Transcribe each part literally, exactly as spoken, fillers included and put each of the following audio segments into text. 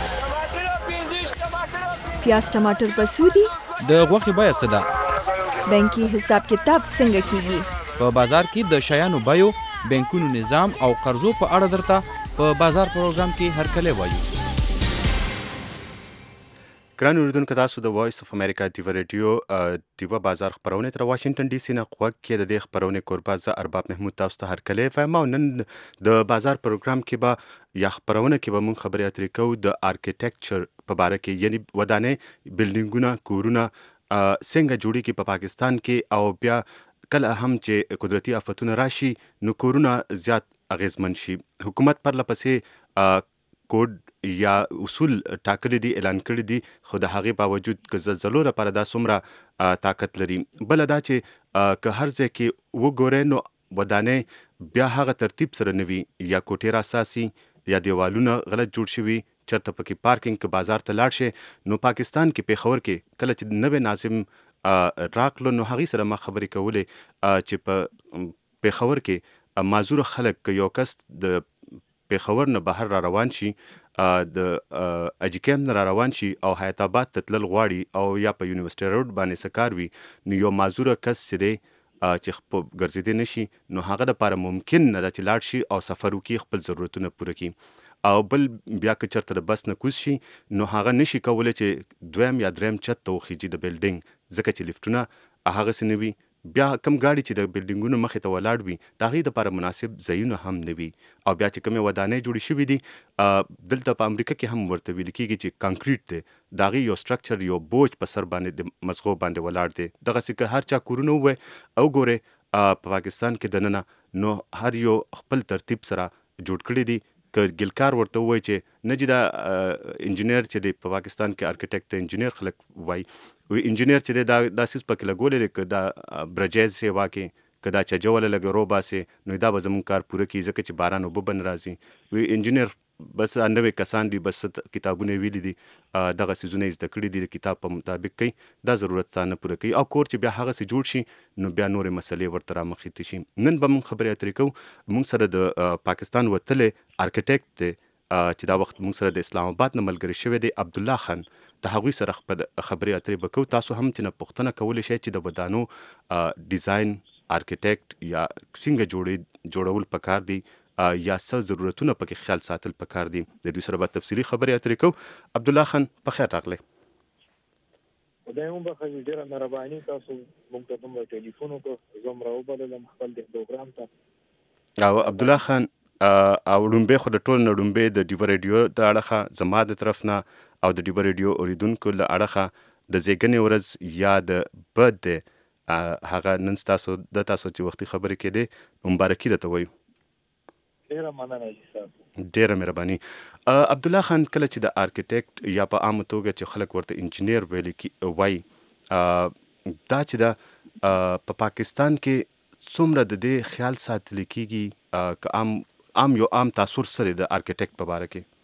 پیاز ټماټر په سودی د غوښې بیه څه ده؟ بانکي حساب کتاب څنګه کیږي؟ په بازار کې د شیانو بیو، بانکونو نظام او قرضو په اړه درته په بازار پروګرام کې هرکلی وایو. ګران اوریدونکو، تاسو د وایس اف امریکا دیوه ریډیو دیوه بازار خپرونې تر واشنگټن ډي سي نه غوږ کې د دې خپرونې کوربه زه ارباب محمود تاسو ته هرکلی وایم. او نن د بازار پروګرام کې به یا خپرونه کې به موږ خبرې اترې کوو د آرکیټیکچر په باره کې، یعنی ودانۍ، بلډینګونه، کورونه څنګه جوړیږي په پاکستان کې، او بیا کله هم چې قدرتي آفتونه راشي نو کورونه زیات اغیزمن شي. حکومت پرله پسې کوډ یا اصول ټاکلي دي، اعلان کړي دي، خو د هغې باوجود که زلزلو لپاره دا څومره طاقت لري. بله دا چې که هر ځای کې وګورئ نو ودانۍ بیا هغه ترتیب سره نه وي، یا کوټې راساسي یا دیوالونه غلط جوړ شوي، چېرته پکې پارکینګ که بازار ته لاړ شي. نو پاکستان کې پیښور کې کله چې نوی ناظم راغلو نو هغې سره ما خبرې کولې چې په پیښور کې معذوره خلک که یو کس د پیښور نه بهر را روان شي، د اجیکیم نه را روان شي او حیات آباد ته تلل غواړي او یا په یونیورسټي روډ باندې څه کار وي، نو یو معذوره کس چې دی چې ګرځېدی نشي نو هغه دپاره ممکن نه ده چې لاړ شي او سفر وکړي، خپل ضرورتونه پوره کړي. او بل بیا که چېرته د بس نه کوز شي نو هغه نشي کولی چې دویم یا دریم چت ته وخیجي د بلډینګ، ځکه چې لفټونه هغسې نه وي. بیا کم ګاډي چې د بلډینګونو مخې ته ولاړ وي د هغې دپاره مناسب ځایونه هم نه وي. او بیا چې کومې ودانۍ جوړې شوي دي دلته په امریکا کې هم ورته ویل کېږي چې کانکریټ دی، د هغې یو سټرکچر، یو بوج په سر باندې د مزغو باندې ولاړ دی. دغسې که هر چا کورونه ووایي او ګورئ په پاکستان کې دننه نو هر یو خپل ترتیب سره جوړ کړي دي. که ګلکار ورته ووایي چې نه جي دا انجینیر چې دی په پاکستان کې آرکیټیکټ ته انجینیر خلک وایي، وی انجینیر چې دی دا دا سیس پکې لګولی دی، که دا برجیز سیوا کې که دا چجه وله لږه رو باسې نو دا به زموږ کار پوره کړي، ځکه چې باران اوبه به نه راځي. وی انجینیر بس نوې کسان دي، بس کتابونه یې ویلي دي، دغه څیزونه یې زده کړي دي، د کتاب په مطابق کوي، دا ضرورت ستا نه پوره کوي. او کور چې بیا هغسې جوړ شي نو بیا نورې مسلې ورته رامخې ته شي. نن به موږ خبرې اترې کوو. موږ سره د پاکستان وتلی آرکیټیکټ دی چې دا وخت موږ سره د اسلام آباد نه ملګری شوی دی، عبدالله خان. د هغوی سره خپل خبرې اترې به کوو. تاسو هم چې نه پوښتنه کولی شئ چې د ودانو ډیزاین، آرکیټیکټ یا څنګه جوړې جوړول پکار دي یا څه ضرورتونه پکې خیال ساتل پکار دي، د دوی سره به تفصیلي خبرې اترې کوو. عبدالله خان په خیر راغلی. خدای مو بخښي، ډېره مهرباني، تاسو موږ ته دومره ټلیفون وکړو، زه هم راوبللم خپل د پروګرام ته. او عبدالله خان او ړومبی خو د ټول نه ړومبی د ډیوه ریډیو د اړخه زما د طرف نه او د ډیوه ریډیو اوریدونکو له اړخه د زیږنې ورځ یا د برث ډے هغه نن ستاسو د تاسو چې وختي خبرې کېدې مبارکي درته وایو. ډېره مننه جي صاحب، ډېره مهرباني. عبدالله خان، کله چې د آرکیټیکټ یا په عامه توګه چې خلک ورته انجینیر ویلي وایي، دا چې دا په پاکستان کې څومره د دې خیال ساتل کېږي، که عام عام یو عام تاثر څه دی د آرکیټیکټ په باره کې؟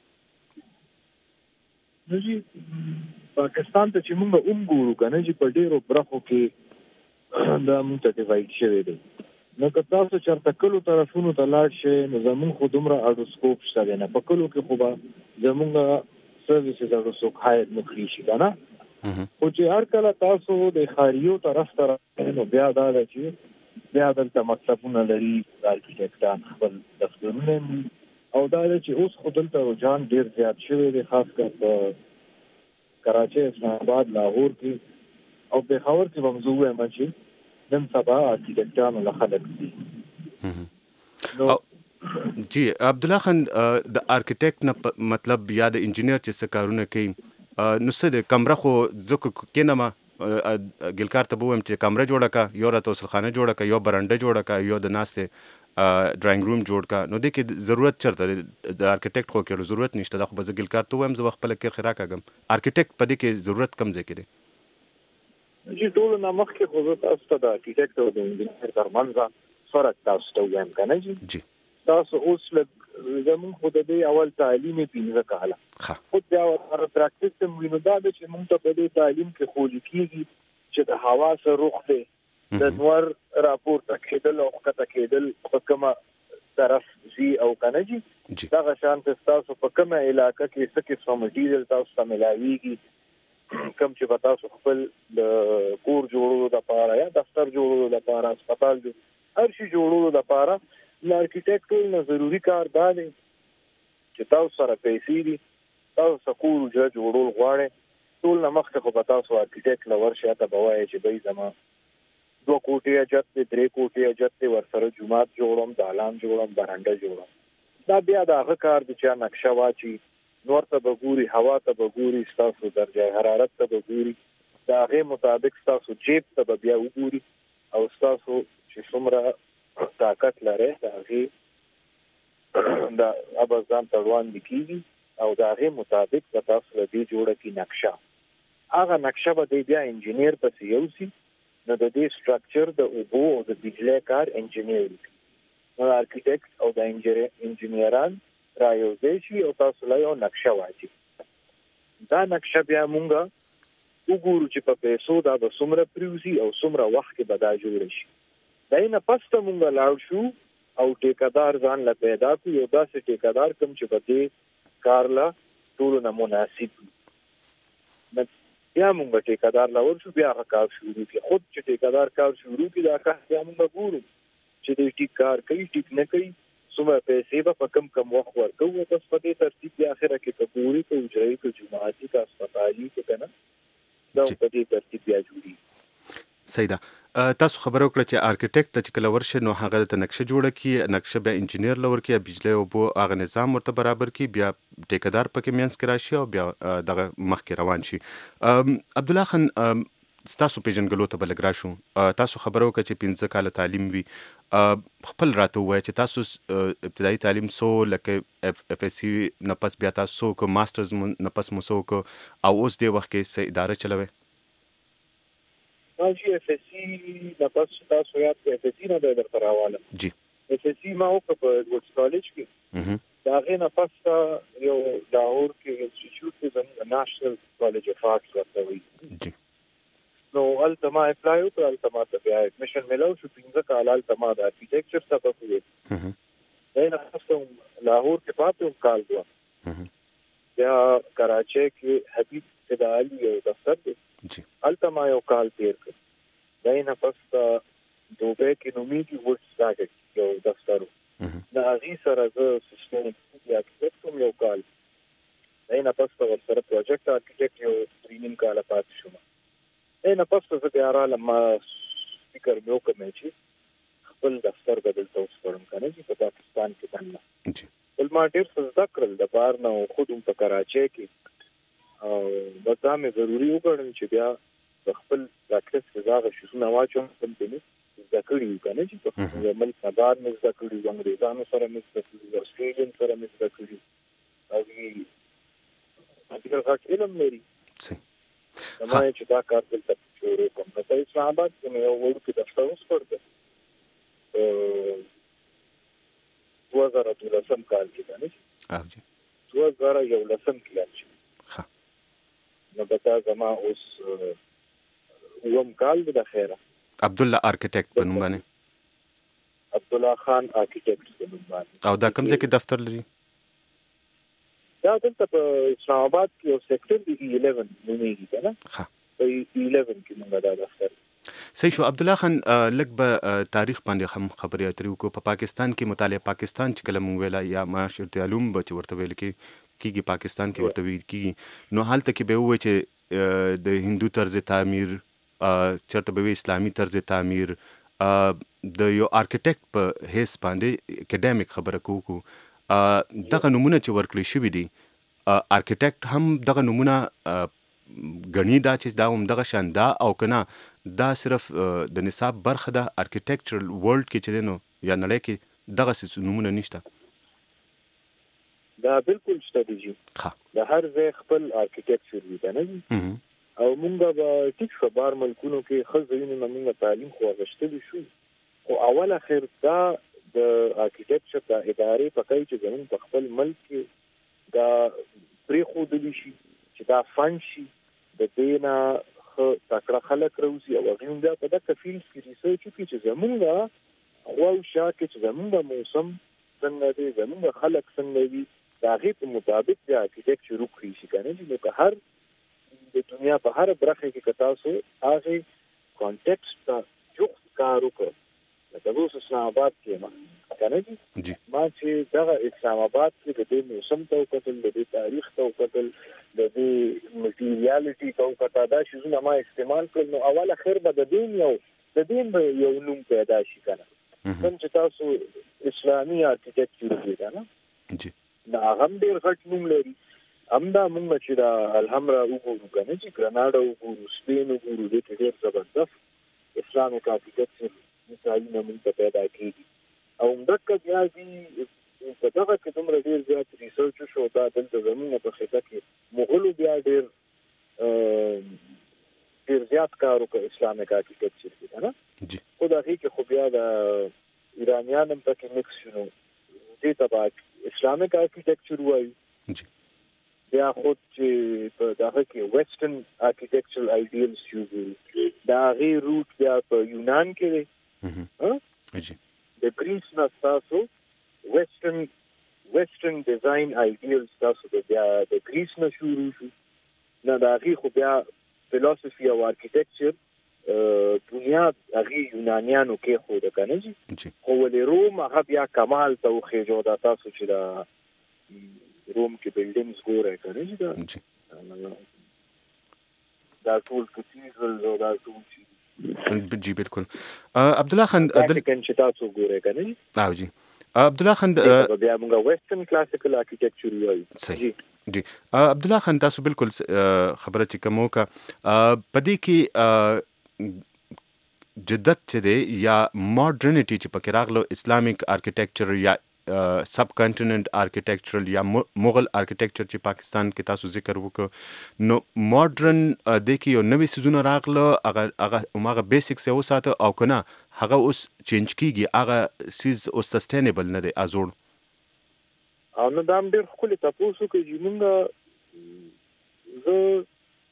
نو جي پاکستان ته چې موږ وګورو که نه جي په ډېرو برخو کې دا موږ ته ډیوایډ شوی دی. نو که تاسو چېرته کلو طرفونو ته لاړ شئ نو زمونږ خو دومره اډوسکوپ شته دی نه، په کلو کې خو به زمونږ سروسز اډوسکوپ هاید نه کړي شي که نه. خو چې هر کله تاسو د ښاریو طرف ته راغئ نو بیا دا ده چې بیا دلته مکتبونه لري، د آرکیټیکټان خپل دفترونه دي، او دا ده چې اوس خو دلته رجحان ډېر زیات شوی دی، خاص کر په کراچۍ، اسلام آباد، لاهور کې او پېښور کې به هم زه ووایم چې نن سبا آرکیټیکټانو له خلک دي. جی عبدالله خان، د آرکیټیکټ نه مطلب یا د انجینیر چې څه کارونه کوي نو څه دی؟ کمره خو زه کېنم ګلکار ته به ووایم چې کمره جوړه که، یو راته غسلخانه جوړه که، یو برنډه جوړه که، یو د ناستې ډرایینګ روم جوړ که، نو دې کې ضرورت چېرته دی؟ د آرکیټیکټ خو کې ضرورت نشته. دا خو به زه ګلکار ته ووایم، زه به خپله کرښې راکاږم. آرکیټیکټ په دې کې ضرورت کم ځای کې دی؟ جی ټولو نه مخکې خو زه تاسو ته د آرکیټیکټ او د انجینر ترمنځ فرق تاسو ته ووایم که نه جي. جی تاسو اوس لږ زمونږ خو د دې اول تعلیم یې پنځه کاله، خو بیا ورسره پراکټس هم وي، نو دا ده چې موږ ته په دې تعلیم کې ښودل کېږي چې د هوا څه رخ دی، د نور راپورته کېدل او ښکته کېدل په کومه طرف زی او کنه جی دغه شان تاسو په کومه علاقه کې څه قسم مټیریل تاسو ته ملاويږي کوم چې تاسو خپل د کور جوړولو لپاره یا دفتر جوړولو لپاره هسپتال جوړ هر شي جوړولو لپاره د ارکیټیکټ نه ضروری کار دی چې تاسو سره پیسې دي تاسو کور جوړول غواړئ ټول نه مخکې خو تاسو ارکیټیکټ لور شاته بوای چې به زما دو کوټې اجت درې کوټې اجت ورسره جمعات جوړوم دالان جوړوم برانډه جوړوم دا بیا د هغه کار د چا نقشه واچي نور ته بګوري هوا ته بګوري تاسو درجه حرارت ته بګوري دا هغه مطابق تاسو جیب ته بیا وګوري او تاسو چې څومره طاقت لري دا هغه دا ابزان تړوان لیکي او دا هغه مطابق تاسو لدی جوړه کی نقشه هغه نقشه به بیا انجنیر پسې یوسي نو د دې سټراکچر د اوبو او د بجلی کار انجنیر نو ارکیټیکټ او د انجنیران را یو ځای شي او تاسو له یو نقشه واچي دا نقشه بیا مونږه وګورو چې په پیسو دا به څومره پریوزي او څومره وخت کې به دا جوړ شي دا نه پسته مونږه لاړ شو او ټیکادار ځان لا پیدا کړو یو داسې ټیکادار کوم چې په دې کار لا ټول نه مناسب بیا موږ ټیکادار لاور شو بیا کار شروع کی خود چې ټیکادار کار شروع کی دا کار بیا موږ ګورو چې دې ټیک کار کوي ټیک نه کوي څومره پیسې په کم کم وخت ورکو او په دې ترتیب په اخره کې کپوري کو اجرایي کو جماعتي کا هسپتالي کې کنه دا په دې ترتیب بیا جوړي صحیح ده تاسو خبرو کړ چې ارکیټیکټ چې کله ورشه نو هغه د نقشه جوړه کی نقشه به انجنیر لور کی بجلی او بو هغه نظام ورته برابر کی بیا ټیکدار پکې مینس کرا شي او بیا دغه مخ کې روان شي عبد الله خان تاسو پیژنګلو ته بلګرا شو تاسو خبرو کړ چې پنځه کال تعلیم وی خپل راته وای چې تاسو ابتدایي تعلیم سو لکه اف اس سی نه پس بیا تاسو کو ماسترز نه پس مو سو کو او اوس دی وخت کې سې اداره چلوي جی اف اس سی نه پس تاسو یاد اف اس سی نه د درته راواله جی اف اس سی ما او په وډز کالج کې دا غي نه پس یو لاهور کې انسټیټیوټ کې د نېشنل کالج اف آرټس ورته وي جی نو التما اپلای او التما ته بیا ایڈمیشن ملو شو پنځه کال التما د ارکیټیکچر سبق وي دا نه پس لاهور کې پاتې کال دوه بیا کراچي کې حبیب فدالی یو دفتر دی جی التما یو کال تیر کړ دای نه پس دوبه کې نومي کې وډ سټارټ یو دفتر دا غي سره د سیستم یا کوم یو کال دای نه پس ور سره پروجیکټ ارکیټیکټ یو ټریننګ کال پات شوم دای نه پس زه بیا را لما فکر مې وکړم چې خپل دفتر بدل تاسو پرم کنه چې په پاکستان کې باندې جی بل ما ډیر څه ذکر د بار نه خود هم په کراچي کې او دا مې ضروری وګڼل چې بیا خپل پریکټس کې زاغه شو نو واچو هم په دې ذکر یو کنه چې په عمل سبار مې ذکر یو انګریزانو سره مې ذکر یو استرالین سره مې ذکر یو او دې اته غاټ علم لري صحیح ما چې دا کار دلته شروع کوم په اسلام آباد کې یو ورته د تاسو ورته دوه زره دولسم کال کې کنه او جی دوه زره یولسم کې نو بتا زما اوس ووم کال د خیره عبد الله ارکیټیکټ په نوم باندې عبد الله خان ارکیټیکټ په نوم باندې او دا کوم ځای کې دفتر لري دا دلته په اسلام آباد کې یو سیکټر دی eleven نومېږي کنه ها په eleven کې موږ دا دفتر صحیح شو عبد الله خان لږ به تاریخ باندې هم خبرې اترې وکړو په پاکستان کې مطالعه پاکستان چې کله مونږ ویلا یا معاشرتي علوم به چې ورته ویل کې کیږي پاکستان کې ورته ویل کیږي نو حالت کې به وایي چې د هندو طرز تعمیر چرته به اسلامي طرز تعمیر د یو ارکیټیکټ په هیڅ باندې اکیډمیک خبره کوو دغه نمونه چې ورکړل شوی دی ارکیټیکټ هم دغه نمونه غنی دا چې دا هم دغه شان دا او کنه دا صرف د نصاب برخه ده ارکیټیکچرل ورلد کې چې نو یا نړۍ کې دغه څه نمونه نشته دا بالکل شته دي ها د هر ځای خپل ارکیټیکچر دی نه او مونږ به ټیک خبر ملکونو کې خزینه مونږه تعلیم خو غشتلی شو او اول اخر دا د ارکیټیکچر د ادارې په کوي چې زمون په خپل ملک کې دا پری خو د شي چې دا فن شي د دینا خو تکړه خلک روزي او غوښنه دا په دغه فیلډ کې ریسرچ کوي چې زمونږه خو شاکه چې زمونږه موسم څنګه دی زموږ خلک څنګه دي د هغې په مطابق د آرکیټیکچر وکړي شي که نه دي. نو که هر د دنیا په هره برخه کې که تاسو هغې کانټیکسټ ته جوخت کار وکړ، لکه زه اوس اسلام آباد کې یم که نه دي، ما چې دغه اسلام آباد کې د دې موسم ته وکتل، د دې تاریخ ته وکتل، د دې مټیریالټي ته وکتل، دا شیزونه ما استعمال کړل، نو اوله خیر به د دې یو د دې یو نوم پیدا شي که نه. کوم چې تاسو اسلامي آرکیټیکچر دی که نه، نو هغه هم ډېر غټ نوم لري. همدا مونږ چې د الحمرا وګورو که نه، چې ګرناډا وګورو، سپین وګورو، دې کې ډېر زبردست اسلامک آرکیټیکچر مثالونه مونږ ته پیدا کېږي. او همدغه بیا دي په دغه کې دومره ډېر زیات ریسرچ وشو، دا دلته زموږ په خطه کې مغلو بیا ډېر ډېر زیات کار وکړ اسلامک آرکیټیکچر کې که نه. خو د هغې کې خو بیا د ایرانیان هم پکې مکس شو، نو دې ته به اسلامک آرکیټیکچر وایو. بیا خود چې په دغه کې ویسټرن آرکیټیکچرل آیډیلز یو د هغې روټ بیا په یونان کې دی. د ګریس نه ستاسو ویسټرن ویسټرن ډیزاین آیډیلز تاسو د بیا د ګریس نه شروع شو. نه د هغې خو بیا فلسفي او آرکیټیکچر بنیاد هغې یونانیانو کېښوده که نه جي. خو ولې روم هغه بیا کمال ته وخېژو. دا تاسو چې د روم کې بلډینګز ګورئ که نه جي، دا دا ټول کتیډرلز او دا ټول چې جی بالکل. عبدالله خان ویټیکن چې تاسو ګورئ که نه جي، او جی عبدالله خان بیا موږ ویسټرن کلاسیکل آرکیټیکچر وایو. صحیح جی. عبدالله خان تاسو بالکل خبره چې کوم وکړه، په دې کې جدت چې دی یا ماډرنټي چې پکې راغلو، اسلامیک آرکیټیکچر یا سب کانټیننټ آرکیټیکچرل یا مغل آرکیټیکچر چې پاکستان کې تاسو ذکر وکړو، نو ماډرن دې کې یو نوې څیزونه راغله، هغه هماغه بیسکس یې وساته، او که نه هغه اوس چینج کېږي، هغه څیز اوس سسټینیبل نه دی ازوړ. او نو دا هم ډېر ښکلې تپوس وکړي چې مونږ زه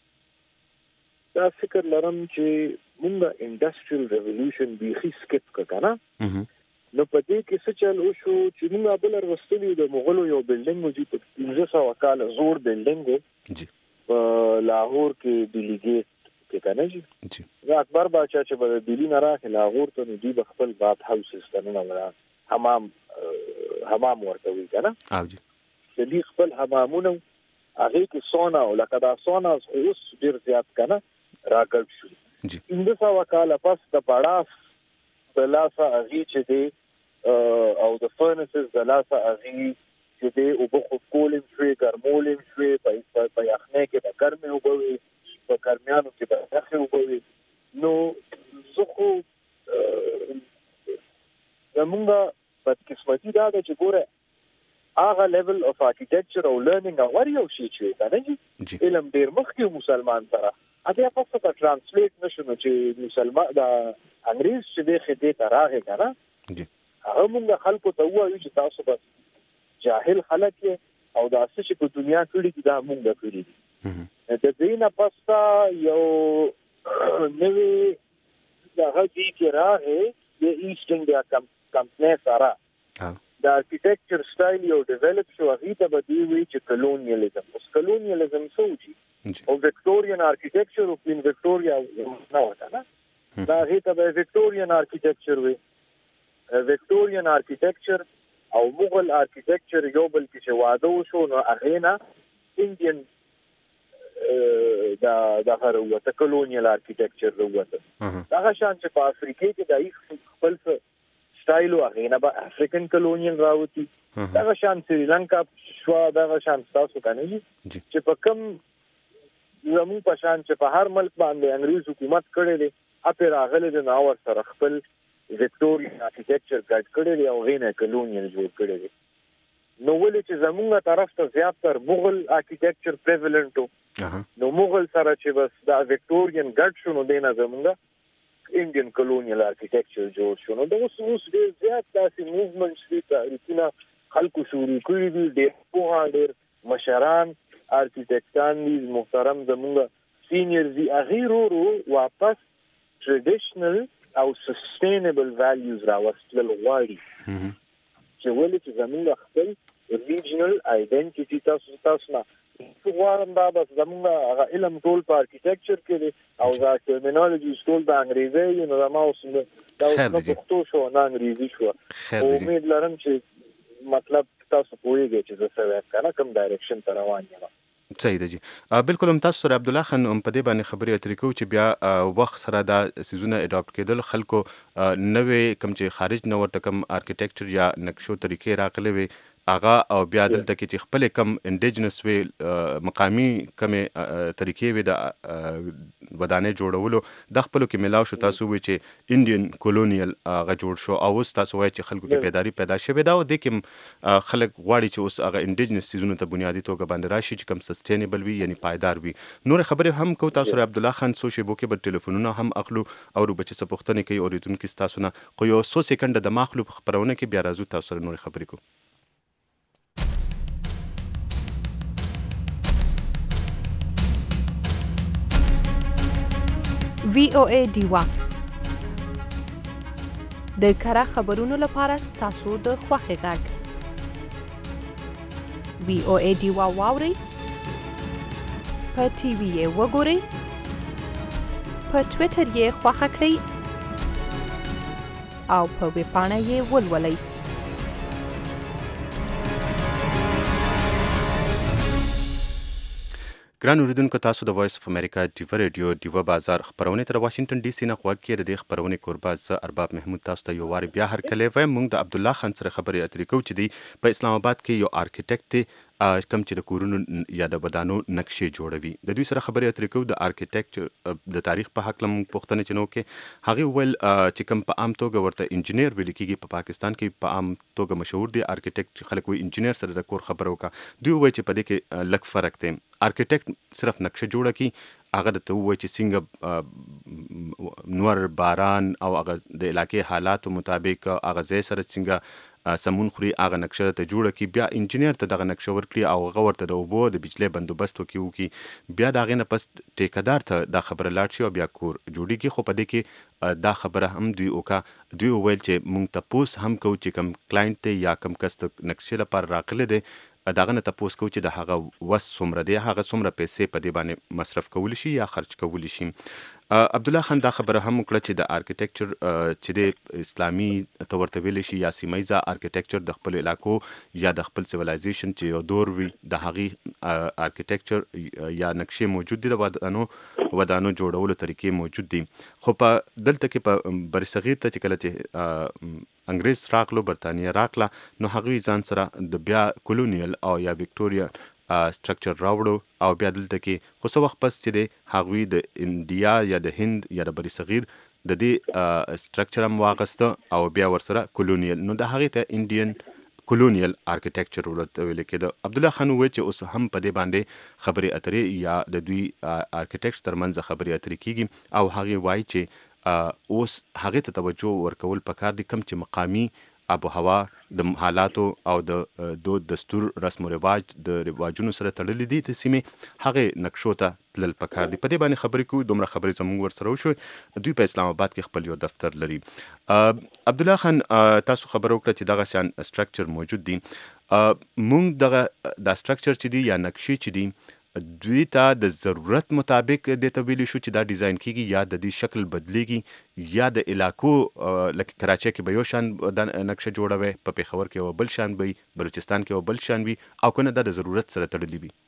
دا فکر لرم چې مونږ انډسټریل ریولوشن بیخي سکپ کړه که نه. نو په دې کې څه چل وشو چې موږ بل ورستلي د مغلو یو بلډینګ و چې په پنځه سوه کاله زوړ بلډینګ و په لاهور کې ډیلیګیټ کې که نه جي. د اکبر باچا چې به د دلي نه راغی لاهور ته، نو دوی به خپل بات هاوسز ته ننوړه، حمام حمام ورته وایي که نه، د دوی خپل حمامونه هغې کې سونا او لکه دا سوناز خو اوس ډېر زیات که نه راګډ شو. پنځه سوه کاله پس د پړاس د لاسه هغې چې دی او د فرنسز د لاسه هغې چې دی اوبه خودکول هم شوې، ګرمول هم شوې، په یخنۍ کې به ګرمې اوبه وي، په ګرمیانو کې به یخې اوبه وي. نو زه خو زمونږ بدقسمتي دا ده چې ګوره هغه لیول اف آرکیټیکچر او لرنینګ هغه یو شی چې که نه جي، علم ډېر مخکې مسلمان سره هغه پس ته ترانسلیټ نشو. نو چې مسلمان د انګریز چې دی خدې ته راغی که نه، هغه مونږ خلکو ته ووایو چې تاسو بس جاهل خلک یې او دا څه چې په دنیا کړي دي دا مونږ کړي دي. د دې نه پس ته یو نوې دغه دي چې راغی د ایسټ انډیا کمپنۍ سره د آرکیټیکچر سټایل یو ډیولپ شو، هغې ته به دوی وایي چې کلونیلزم. اوس کلونیلزم څه و چې او وکټورین آرکیټیکچر او کوین وکټوریا نه وه که نه، دا هغې ته به وکټورین آرکیټیکچر وي. وکټورین آرکیټیکچر او مغل آرکیټیکچر یو بل کې چې واده وشو، نو هغې نه انډین دغه راووته، کلونیل آرکیټیکچر راووته. دغه شان چې په افریقې کې د هیڅ خپل سټایل و، هغې نه به افریقن کلونیل راوتي. دغه شان سریلنکا شوه، دغه شان ستاسو که نه چې په کوم زموږ په شان چې په هر ملک باندې انګریز حکومت کړی دی، هغې راغلی دی، نو ورسره خپل وکټورین آرکیټیکچر ګډ کړی دی او هغې نه کلونیل جوړ کړی دی. نو ولې چې زمونږ طرف ته زیات تر مغل آرکیټیکچر پریویلنټ و، نو مغل سره چې بس دا وکټورین ګډ شو، نو دی نه زمونږ انډین کلونیل آرکیټیکچر جوړ شو. نو دا اوس اوس ډېر زیات داسې موومنټس دي، تحریکونه خلکو شروع کړي دي، ډېر پوهان، ډېر مشران آرکیټیکټان دي، محترم زمونږ سینیرز دي، هغې ورو ورو واپس ټریډیشنل او سسټینیبل ویلیوز راوستل غواړي. چې ولې چې زموږ خپل ریجنل آیډنټیټي تاسو تاسو نه غواړم دا بس زموږ هغه علم ټول په آرکیټیکچر کې دی او دا ټرمینالوجي ټول د انګریزي نو دا ما اوس دا اوس په پښتو شو نه انګریزي شو او امید لرم چې مطلب تاسو پوهیږئ چې زه څه وایم کنه کوم ډایرکشن ته روان یم. صحیح ده جی. بالکل هم تاسو سره عبدالله خان هم په دې باندې خبرې اترې کوو چې بیا وخت سره دا سیزونه اډاپټ کېدل خلکو نوې کوم چې خارج نه ورته کوم آرکیټیکچر یا نقشو طریقې راغلي وي هغه او بیا دلته کې چې خپل کم انډیجنس وی مقامی کم طریقې وي د ودانې جوړولو د خپل کې ملاو شو تاسو وی چې انډین کولونیل هغه جوړ شو او اوس تاسو وایي چې خلکو کې بیداری پیدا شوه دا او د کوم خلک غواړي چې اوس هغه انډیجنس سیزونه ته بنیادی توګه باندې راشي چې کوم سستینبل وي یعنی پایدار وي. نور خبرې هم کو تاسو سره عبدالله خان سو شی بو کې په ټلیفونونو هم اخلو او بچ څه پوښتنه کوي اوریدونکو تاسو نه خو یو څو سکند د مخلوب خبرونه کې بیا راځو تاسو سره نور خبرې کو. وی او ای ډیوا د کره خبرونو لپاره ستاسو د خوښې غږ وی او ای ډیوا واورئ په ټي وي یې وګورئ په ټویټر یې خوښه کړئ او په ویب پاڼه یې ولولئ. ګران اوریدونکو تاسو د وایس اف امریکا ډیوا ریډیو ډیوا بازار خبرونه تر واشنگټن ډي سي نه غوږ کې د دې خبرونه کوربه زه ارباب محمود تاسو ته یو واری بیا هر کله وایم موږ د عبدالله خان سره خبرې اترې کوو چې دی په اسلام آباد کې یو آرکیټیکټ دی کم چې د کورونو یا د ودانو نقشې جوړوي. د دوی سره خبرې اترې کوو د آرکیټیکچر د تاریخ په حق لم پوښتنه چې نو کې هغه ول چې کم په عام توګه ورته انجینیر ویل کېږي په پاکستان کې په عام توګه مشهور دی آرکیټیکټ خلک وي انجینیر سره د کور خبرو کا دوی وایي چې په دې کې لک فرق دی. آرکیټیکټ صرف نقشه جوړه کی هغه د ته وایي چې څنګه نور باران او هغه د علاقې حالاتو مطابق هغه ځای سره څنګه سمون خوري هغه نقشه ته جوړه کی بیا انجینیر ته دغه نقشه ورکړي او هغه ورته د اوبو د بجلی بندوبست وکړي وکړي بیا د هغې نه پس ټیکهدار ته دا خبره لاړ شي او بیا کور جوړېږي. خو په دې کې دا خبره هم دوی وکړه دوی وویل چې موږ تپوس هم کوو چې کوم کلاینټ دی یا کوم کس د نقشې لپاره راغلی دی دغه نه تپوس کوو چې د هغه وس څومره دی هغه څومره پیسې په دې باندې مصرف کولی شي یا خرج کولی شي. عبدالله خان دا خبره هم وکړه چې د آرکیټیکچر چې د اسلامي ته ورته ویلی شي یا سیمه ییزه آرکیټیکچر د خپل علاقو یا د خپل سیولایزیشن چې یو دور وي د هغې آرکیټیکچر یا نقشې موجود دي د ودانو ودانو جوړولو طریقې موجود دي. خو په دلته کې په برصغیر ته چې کله چې انګریز راغلو برطانیه راغله نو هغوی ځان سره د بیا کولونیل او یا وکټوریا سټرکچر راوړو او بیا دلته کې خو څه وخت پس چې دی هغوی د انډیا یا د هند یا د بري صغیر د دې سټرکچر هم واغسته او بیا ورسره کولونیل نو د هغې ته انډین کولونیل آرکیټیکچر ورته ویل کېده. عبدالله خان وویل چې اوس هم په دې باندې خبرې اترې یا د دوی آرکیټیکټس ترمنځ خبرې اترې کېږي او هغې وایي چې اوس هغې ته توجه ورکول پکار دي کوم چې مقامي آب و هوا د حالاتو او د دود دستور رسم و رواج د رواجونو سره تړلي دي د سیمې هغې نقشو ته تلل پکار دي. په دې باندې خبرې کوو دومره خبرې زموږ ورسره وشوې دوی په اسلام آباد کې خپل یو دفتر لري. عبدالله خان تاسو خبره وکړه چې دغه شان سټرکچر موجود دي مونږ دغه دا سټرکچر چې دي یا نقشې چې دي دوی ته د ضرورت مطابق دې ته ویلی شو چې دا ډیزاین کیږي یا د دې شکل بدلیږي یا د علاقو لکه کراچۍ کې به یو شان نقشه جوړوي په پېښور کې یو بل شان وي بلوچستان کې یو بل شان وي او کنه دا د ضرورت سره تړلی وي.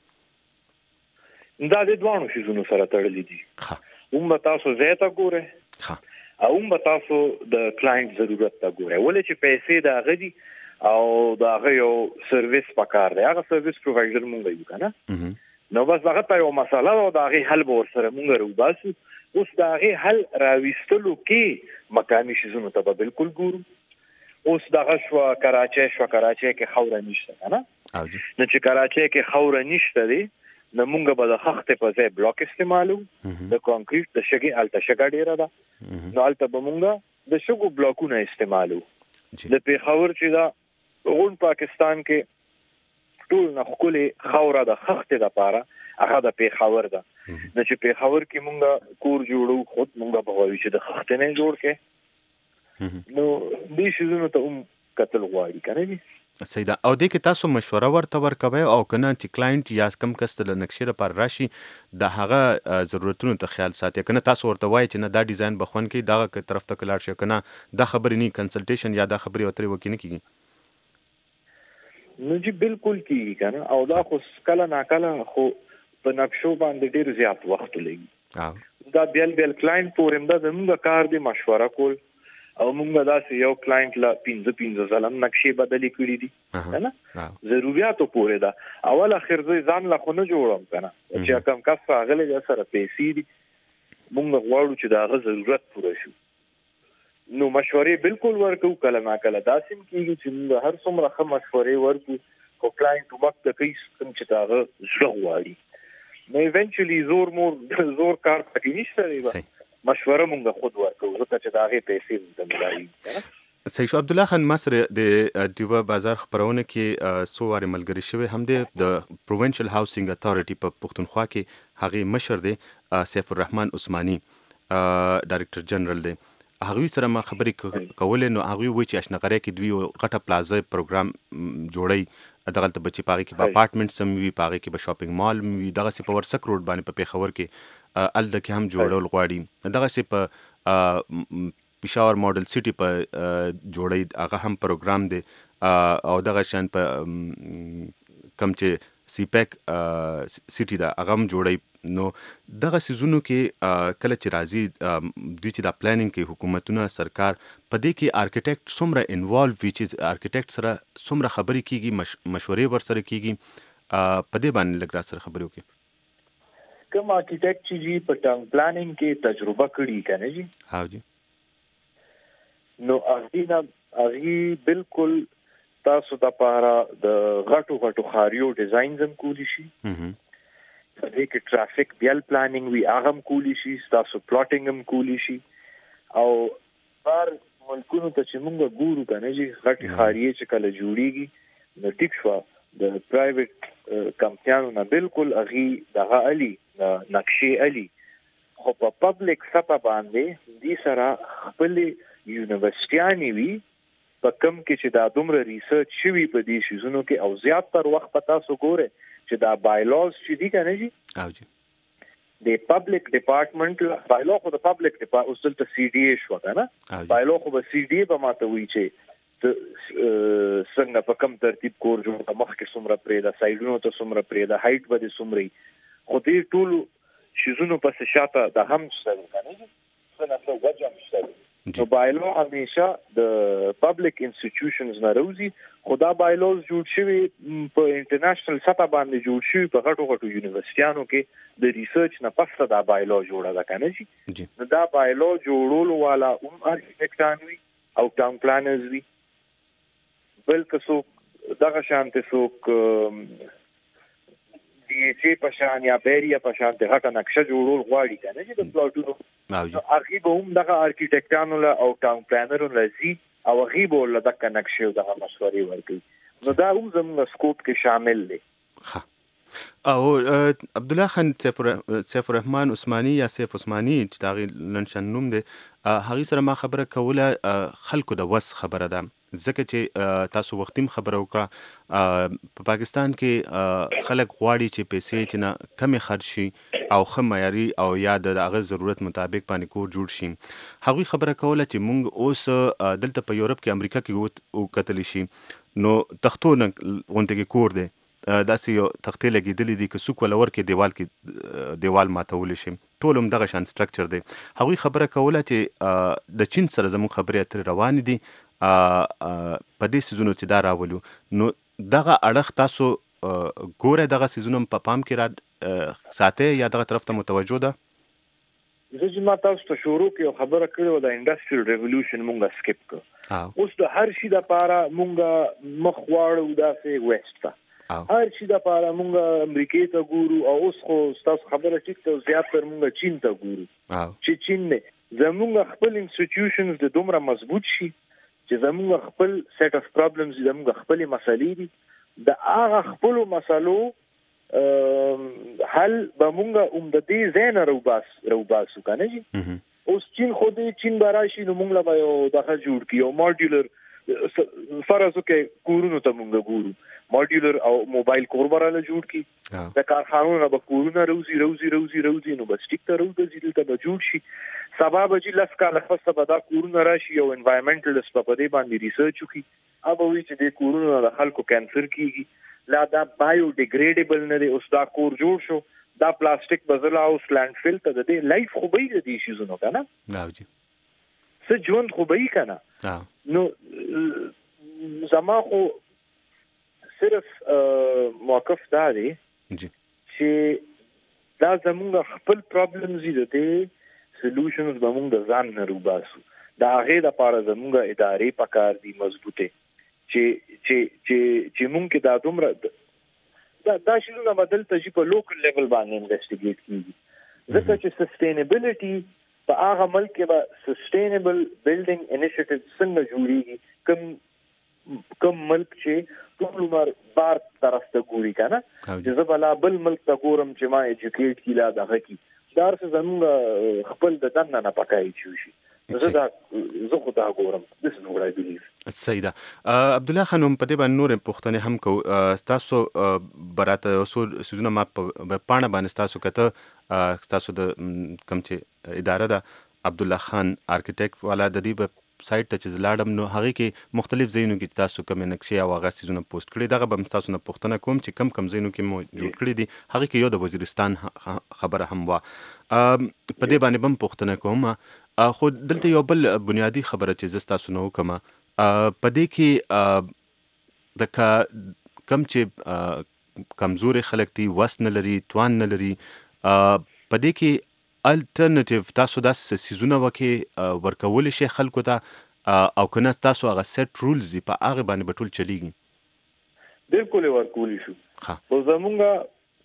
دا د دوانو شیزونو سره تړلی دي. هم به تاسو ځای ته ګورئ او هم به تاسو د کلاینټ ضرورت ته ګورئ ولې چې پیسې د هغه دي او د هغه یو سرویس پکار دی هغه سرویس پرووایډر مونږ یو که نه نو بس دغه ته یو مسله او د هغې حل به ورسره مونږ راوباسو. اوس د هغې حل راویستلو کې مقامي شیزونو ته به بالکل ګورو. اوس دغه شوه کراچۍ شوه کراچۍ کې خاوره نشته که نه نو چې کراچۍ کې خاوره نشته دی نو مونږ به د خښتې په ځای بلاک استعمالو د کانکریټ د شګې هلته شګه ډېره ده نو هلته به مونږ د شګو بلاکونه استعمالو. د پېښور چې دا غون پاکستان کې ټول نه ښکلې خاوره د خښتې دپاره هغه د پېښور ده نو چې پېښور کې مونږ کور جوړو خود مونږ به وایو چې د خښتې نه جوړ کړې نو دې شیزونو ته هم کتل غواړي کنه جی صحیح ده. او دې کې تاسو مشوره ورته ورکوي او کنه چې کلاینټ یا کم کس ته نقشې لپاره راشي د هغه ضرورتونو ته خیال ساتي کنه تاسو ورته وایي چې نه دا ډیزاین بخون کې دا طرف ته کلاړ شي کنه دا خبرې نه کنسلټیشن یا دا خبرې وتري وکینه کیږي نو جی بالکل کیږي کنه او دا خو کله نا کله خو په نقشو باندې ډیر زیات وخت لګي دا بیل بیل کلاینټ پورم دا زموږ کار دی مشوره کول او موږ دا یو کلاینټ لا پنځه پنځه ځله نقشې بدلې کړې دي نه ضرورتو پورې دا اول اخر ځان لا خو نه جوړم کنه چې کوم کس هغه له سره پیسې دي موږ غواړو چې دا غو ضرورت پوره شي نو مشورې بالکل ورکو کله نا کله داسم کیږي چې موږ هر څومره خه مشورې ورکو خو کلاینټ وخت د کیس کوم چې دا زړه غواړي نو ایونچولی زور مور زور کار پکې نشته دی مشوره مونږ خود ورکو ځکه چې دا غي پیسې متملایي صحیح شو. عبد الله خان مصر د دیوه بازار خبرونه کې سو واره ملګری شوی هم د پروینشل هاوسینګ اتھارټي په پښتونخوا کې هغه مشر دی سیف الرحمن عثماني ډایریکټر جنرال دی هغه سره ما خبرې کولې نو هغه وی چې اشنغره کې دوی غټه پلازا پروګرام جوړي دغه ته بچي پاغي کې اپارټمنټ سم وی پاغي کې په شاپینګ مال وی دغه سی په ورسک روډ باندې په پیښور کې ال د کې هم جوړول غواړي دغه سی په پېښور ماډل سټي په جوړي هغه هم پروګرام دی او دغه شان په کم چې سی پیک سټي دا هغه هم جوړي نو دغه سيزونو کې کله چې راځي دوی چې دا پلانینګ کې حکومتونه سرکار په دې کې آرکیټیکټ څومره انوالو وي چې آرکیټیکټ سره څومره خبرې کیږي مشورې ور سره کیږي په دې باندې لګرا سره خبرې وکړي کوم آرکیټیکټ چې جی په ټاون پلانینګ کې تجربه کړی کنه جی ها جی نو اغینا اغي بالکل تاسو د پاره د غټو غټو خاریو ډیزاینز هم کولی شي په دې کې ټرافیک بیل پلانینګ وی هغه هم کولی شي تاسو پلاټینګ هم کولی شي او بار ملکونو ته چې موږ ګورو کنه جی غټي خاریه چې کله جوړیږي نو ټیک شو د پرایویټ کمپنیانو نه بالکل اغي دغه علي نقشې علي خو په پبلک سطح باندې دې سره خپل یونیورسيټیانی وی په کم کې چې دا دومره ریسرچ شوی په دې شیزونو کې او زیات تر وخت پتا سو ګوره چې دا بایلوز چې دي کنه جی او جی د پبلک ډپارټمنټ بایلو خو د پبلک ډپارټمنټ اوسل ته سی ډي ای شو کنه بایلو خو به سی ډي به ماته وی چې څنګه په کم ترتیب کور جوړ مخ کې څومره پرې دا سایډونو ته څومره پرې دا هایټ به څومره خو دې ټول شیزونو پس شاته د هم څه کنه جی څنګه څه وجه مشته نو بایلو همیشه د پبلک انسټیټیوشنز نه راوځي خدا بایلوز جوړ شوی په انټرنیشنل سطح باندې جوړ شوی په غټو غټو یونیورسيټیانو کې د ریسرچ نه پس دا بایلو جوړه ده کنه جی نو دا بایلو جوړولو والا هم ارکیټیکټان وي او ټاون پلانرز وي بلکې څوک دغه شانته څوک دی چې په شان یا بیریا په شان ته غټه نقشه جوړول غواړي کنه چې د پلاټونو هغه به هم دغه ارکیټیکټانو له او ټاون پلانرونو لزی او هغه به له دغه نقشه او دغه مشورې ورکړي نو دا هم زموږ سکوپ کې شامل دي ها او عبد الله خان سیف الرحمن عثماني یا سیف عثماني چې دا لنشن نوم دی هغه سره ما خبره کوله خلکو د وس خبره ده ځکه چې تاسو وختیم خبره وکړه په پاکستان کې خلک غواړي چې پیسې چې نه کمې خرج شي او ښه معیاري او یا د هغه ضرورت مطابق باندې کور جوړ شي هغوی خبره کوله چې موږ اوس دلته په یورپ کې امریکا کې وکتلی شي نو تختو نه غونډه کې کور دی داسې یو تختې لګېدلې دي که څوک ولا ورکې دیوال کې دیوال ماتولی شي ټول هم دغه شان سټرکچر دی هغوی خبره کوله چې د چین سره زموږ خبرې اترې روانې دي په دې سیزونو چې دا راولو نو دغه اړخ تاسو ګوره دغه سیزونو په پام کې را ساتئ یا دغه طرف ته متوجه ده زه چې ما تاسو ته شروع کې خبره کړې د انډستریل ریولوشن مونږه سکپ کړ اوس د هر شي لپاره مونږه مخ واړو داسې ویسټ ته هر شي لپاره مونږه امریکای ته ګورو او اوس خو تاسو خبره ټیک ته زیات تر مونږه چین ته ګورو چې چین نه زمونږ خپل انسټیټیوشنز د دومره مضبوط شي چې زمونږ خپل سیټ اف پرابلمز زمونږ خپل مسالې دي د هغه خپل مسالو حل به مونږه اوم د دې زین روباس روباسو کنه جی اوس چین خو دې چین براشي نو مونږ لا به دغه جوړ کیو ماډیولر فرض وکړئ کورونو ته مونږ ګورو ماډیولر او موبایل کور براله جوړ کی د کارخانو به کورونه روزي روزي روزي روزي نو بس ټیک ته روزي دلته به جوړ شي سبا به چې لاس کاله فسته به دا کورونه راشي او انوایرنمنټلیست په دې باندې ریسرچ وکړي اوبه وی چې د کورونو د خلکو کانسر کیږي لا دا بایو ډیګریډیبل نه دی اوس دا کور جوړ شو دا پلاستیک بزلا او لینډ فیل ته د دې لایف خو به دې شي زنو کنه راوځي څه ژوند خو به کنه نو زما خو صرف موقف دا دی چې دا زموږ خپل پرابلمز دي ته سولوشنز به موږ د ځان نه روباسو دا هغه د پاره زموږ ادارې پکار دي مضبوطه چې چې چې چې موږ دا دومره دا دا شنو بدل ته په لوکل لیول باندې انویسټیګیټ کیږي ځکه چې سسټینبیلیټي په هغه ملک کې به سسټینبل بیلډینګ انیشیټیو څنګه جوړیږي کوم کوم ملک چې ټول عمر بار طرف ته ګوري کنه چې زبلا بل ملک ته ګورم چې ما ایجوکیټ کیلا دغه کی دار څه زموږ خپل د دننه نه پکای شي زه دا زه خو دا ګورم د څه وړای بلیف سیدا عبد الله خانم په دې باندې نور پوښتنه هم کو تاسو براته اصول سوزونه ما په پاڼه باندې تاسو کته تاسو د کم چې اداره ده عبد الله خان آرکیټیکټ والا د دې سایت ته چې زلاړم نو هغه کې مختلف ځایونو کې تاسو کوم نقشې او هغه سيزونه پوسټ کړي دغه به تاسو نه پوښتنه کوم چې کم کم ځایونو کې مو جوړ کړی دي هغه کې یو د وزیرستان خبره هم وا په دې باندې بم پوښتنه کوم خو دلته یو بل بنیادی خبره چې تاسو نو کوم په دې کې د کم چې کمزوري خلک دي وسن لري توان نه لري په دې کې الټرنیټیو تاسو د سيزونه وکي ورکول شي خلکو ته او کنه تاسو هغه سیټ رولز په هغه باندې بټول چلیږي بالکل ورکول شو او زمونږه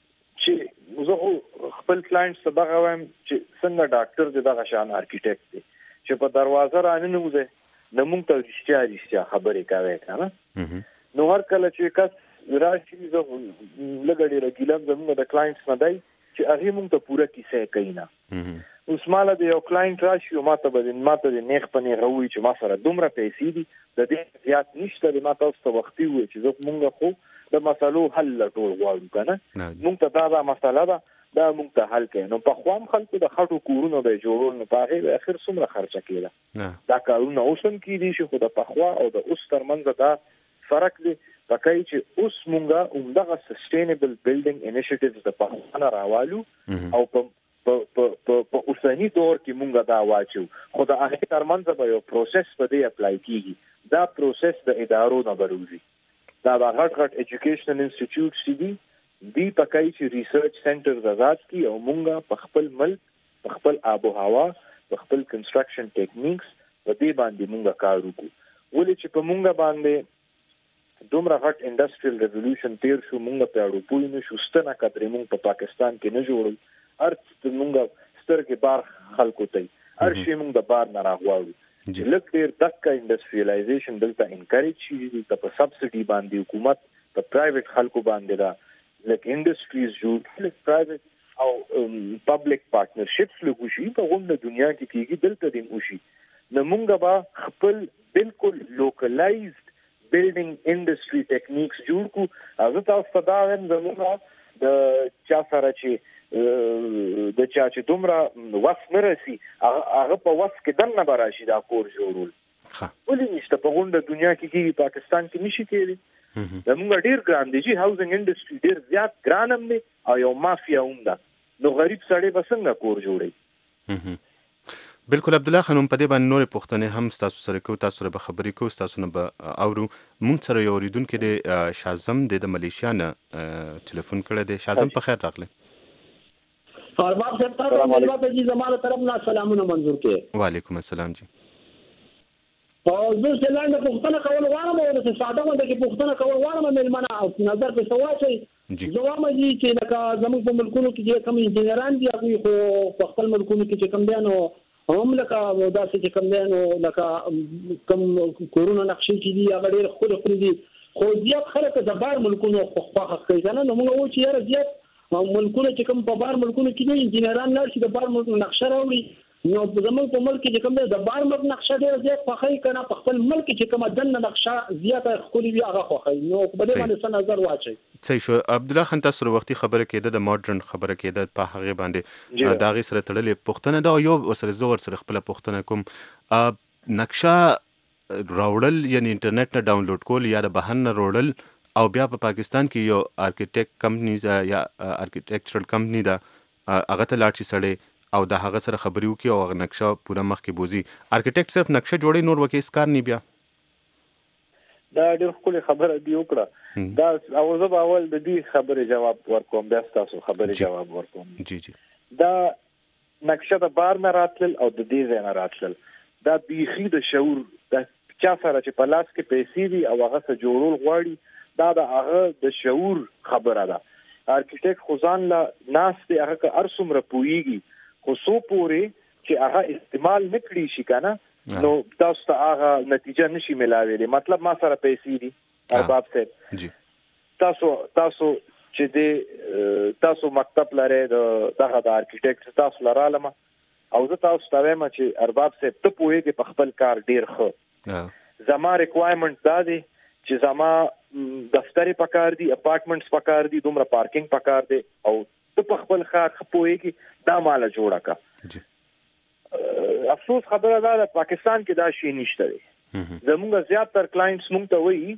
چې زه خپل کلاینټ سبا وایم چې څنګه ډاکټر دغه شان آرکیټیکټ دی چې په دروازه رانه نوځي نو موږ ته رښتیا رښتیا خبرې کوي کنه نو هر کله چې کس راشي زه لګړې راګیلم زمونږ د کلاینټس نه دی چې هغه موږ ته پوره کیسه کوي نه اوس مال د یو کلاینټ راشي او ماته به ماته د نیخ پنې غوي چې ما سره دومره پیسې دي د دې زیات نشته د ماته اوس ته وختي وي چې زه موږ خو د مسلو حل ټول غواړو کنه موږ ته دا دا مسله ده دا موږ ته حل کړي نو په خوام خلکو د خټو کورونو به جوړول نه پاره اخر څومره خرچه کیده دا کارونه اوسم کې دي چې خو د پخوا او د اوس ترمنځ دا فرق دی پکای چې اوس مونږه عمدغه سسټینبل بیلډینګ انیشیټیوز د پخوانه راوالو او په په په اوسنی دور کې مونږه دا واچو خو د هغه ترمنځ به یو پروسس په دې اپلای کیږي دا پروسس د ادارو نه بروزي دا د غټ غټ ایجوکیشنل انسټیټیوټس دي دی پکای چې ریسرچ سنټرز آزاد کی او مونږه په خپل ملک په خپل آب او هوا په خپل کنستراکشن ټیکنیکس په دې باندې مونږه کار وکړو ولې چې په مونږه باندې دومره غټ انډستریال ریولوشن تیر شو مونږ په اړو پوی نه شو ستنه کترې مونږ په پاکستان کې نه جوړو ارڅ مونږ سترګې بار خلکو ته ارشي مونږ د بار نه راغواړو لکه ډیر دک انډستریالایزیشن دلته انکریج شي ته په سبسيډي باندې حکومت په پرایویټ خلکو باندې دا لکه انډستریز جوړ لکه پرایویټ او پبلک پارټنرشپس لګوشي په غونډه دنیا کې کیږي دلته دیم وشي نو مونږ به خپل بالکل لوکلایزد بیلډینګ انډستری ټیکنیکس جوړ کو هغه تاسو ته دا وین زموږه د چا سره چې د چا چې دومره وس نه رسی هغه په وس کې دنه براشي دا کور جوړول ولې نشته په غونډه دنیا کې کې پاکستان کې نشي کېږي زموږ ډیر ګران دي چې هاوسنګ انډستری ډیر زیات ګران هم دي او یو مافیا هم ده نو غریب سړی به څنګه کور جوړي بالکل عبد الله خانم په دې باندې نور پوښتنه هم تاسو سره کوو تاسو سره به خبرې کوو تاسو نه به اورو مونږ سره یو اوریدونکو د شازم د ملیشیا نه ټلیفون کړی دی شازم په خیر راغلی ارباب صاحب تاسو ملوا ته جی زموږ طرف نه سلامونه منظور کړي وعلیکم السلام جی او زه سلام د پښتنه کول غواړم او د ساده باندې کې پښتنه کول غواړم ملمنه او نظر په سواسي زوامه دي چې لکه زموږ په ملکونو کې کوم انجنیران دي هغه خو په خپل ملکونو کې چې کوم دي نو هم لکه داسې چې کوم دی نو لکه کوم کورونه نقشې چې دي هغه ډېر ښکلي ښکلي دي خو زیات خلک د بار ملکونو خوښه کوي که نه نو موږ وایو چې یاره زیات ملکونه چې کوم په بار ملکونو کې دي انجینران لاړ شي د بار ملکونو نقشه راوړي نو زموږ په ملک کې چې کوم د بار مګ نقشه ډېر زیات خوښي کنه په خپل ملک کې کوم دنه نقشه زیاته خولي وی هغه خوښي نو په دې باندې څه نظر واچي. صحیح شو. عبد الله خان تاسو وختي خبره کېده د ماډرن خبره کېده په هغه باندې دا غي سره تړلې پښتنه دا یو سره زور سره خپل پښتنه کوم نقشه راوړل یعنی انټرنیټ نه ډاونلوډ کول یا د بهر نه راوړل او بیا په پاکستان کې یو آرکیټیکټ کمپنی یا آرکیټیکچرل کمپنی دا هغه ته لاړ شي سړی او د هغه سره خبرې وکړي او هغه نقشه پوره مخ کې بوزي. آرکیټیکټ صرف نقشه جوړي نور وکي اسکار نه بیا دا ډېر خپل خبره دی وکړه دا او زه به اول د دې خبرې جواب ورکوم بیا تاسو خبرې جواب ورکوم. جی جی دا نقشه د بار نه راتل او د دې ځای نه راتل دا بیخي د شعور د چا سره چې په لاس کې پیسې دي او هغه څه جوړول غواړي دا د هغه د شعور خبره ده. آرکیټیکټ خو ځان لا ناس دی هغه که ارسومره پوهیږي خو سو پورې چې هغه استعمال نکړي شي کنه نو تاسو ته هغه نتیجه نشي ملاوي. مطلب ما سره پیسې دي ارباب صاحب جی تاسو تاسو چې دې تاسو مکتب لري دغه د آرکیټیکټ تاسو لرالم او زه تاسو ته وایم چې ارباب صاحب ته پوهیږي په خپل کار ډیر ښه زما ریکوایرمنت دا دی چې زما دفتر پکار دي اپارټمنټس پکار دي دومره پارکینګ پکار دي او ته په خپل خاط خپويږي دا مال جوړه کا جی افسوس خبره ده د پاکستان کې دا شی نشته دی. زموږ زیات تر کلاینټس مونږ ته وایي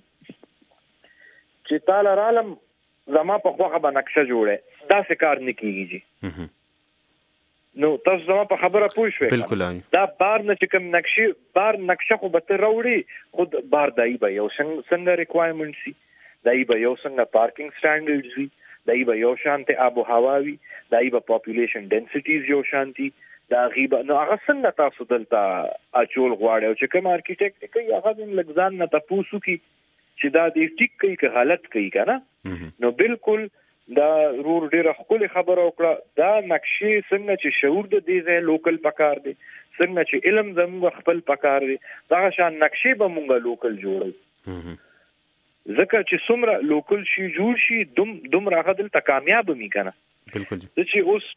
چې تعالی عالم زما په خوخه به نقشه جوړه دا څه کار نه کیږي جی. نو تاسو زما په خبره پوه شئ بالکل دا بار نه چې کوم نقشه بار نقشه خو به تر وړي خود بار دای به یو څنګه ریکوایرمنټ سي دای به یو څنګه پارکینګ سټانډرډز وي دای به یو شانته آب و هوا وي دای به پاپولیشن ډنسټیز یو شانتي دا غیبه نو هغه څنګه تاسو دلته اچول غواړي او چې کوم آرکیټیکټ کوي هغه د لګزان نه تاسو کی چې دا دې ټیک کوي که غلط کوي کنه نو بالکل دا رور ډیره خپل خبره وکړه دا نقشې څنګه چې شعور د دې ځای لوکل پکار دي څنګه چې علم زموږ خپل پکار دي دا شان نقشې به مونږه لوکل جوړو ځکه چې څومره لوکل شي جوړ شي دوم دومره غدل ته کامیاب مې کنه بالکل چې اوس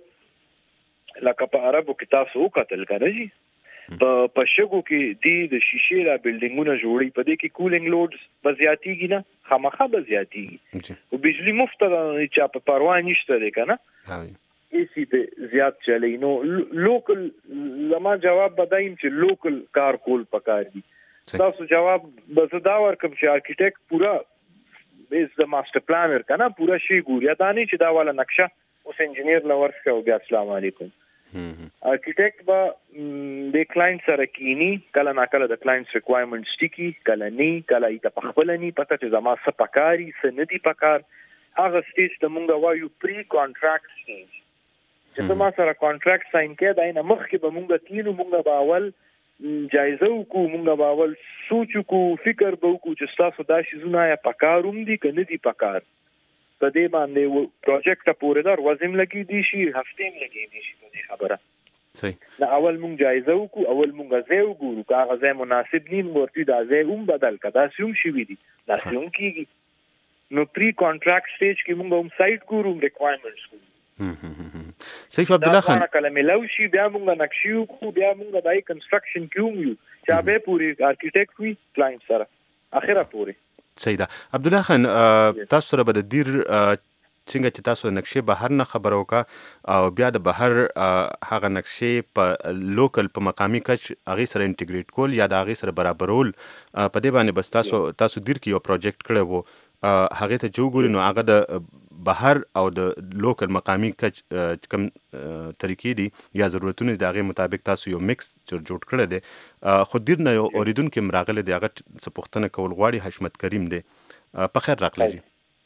په لکه په عربو کې تاسو وکتل کنه جی په پښګو کې دی د شیشې را بلډینګونه جوړي په دې کې کولینګ لوډز بزیاتیږي نه خامخا بزیاتیږي او بجلی مفت چې په پروا نشته دی کنه ایسی په زیات چلی نو لوکل لما جواب بدایم چې لوکل کار کول پکار دي تاسو جواب بزدا ورکم چې آرکیټیکټ پورا از د ماستر پلانر کنه پورا شی ګوریا دانی چې دا والا نقشه اوس انجینیر لور شو بیا السلام علیکم آرکیټیکټ با د کلاینټ سره کینی کله نا کله د کلاینټس ریکوایرمنټس ټیکی کله نه کله ایت په خپل نه پته چې زما څه پکاري څه ندی پکار هغه سټیج ته مونږ وایو پری کانټراکټ سټیج چې زما سره کانټراکټ ساين کړه دا نه مخ کې به مونږ تینو مونږ به اول جایزه وکړو مونږ به اول سوچ وکړو فکر به وکړو چې تاسو دا شی زونه یا پکاروم دي کنه دي پکار په دې باندې پروجیکټ پورې دار وزم لګي دي شي هفتې لګي دي شي په خبره صحیح نو اول مونږ جایزه وکړو اول مونږ ځای وګورو کاغه ځای مناسب نیم ورته دا ځای هم بدل کدا سوم شي وي دي دا سوم کیږي نو پری کانټراکټ سټیج کې مونږ هم سایت ګورو ریکوایرمنټس ګورو صحیح شو عبد الله خان دا کلمه لوشي بیا مونږ نقشې وکړو بیا مونږ دای کنستراکشن کیوم یو چې به پوری آرکیټیکټ وي کلاینټ سره اخره پوری صحیح ده. عبد الله خان تاسو سره به د دیر څنګه چې تاسو نقشې بهر نه خبرو کا او بیا د بهر هغه نقشې په لوکل په مقامی کچ هغه سره انټیګریټ کول یا د هغه سره برابرول په دې باندې بس تاسو تاسو دیر کې یو پروجیکټ کړی وو هغه ته جو ګوري نو هغه د بهر او د لوکل مقامی کچ کم طریقې دي یا ضرورتونه د هغه مطابق تاسو یو میکس جوړ کړی دی خو دیر نه یو اوریدونکو مراغله دی هغه څه پوښتنه کول غواړي حشمت کریم دی په خیر راغلی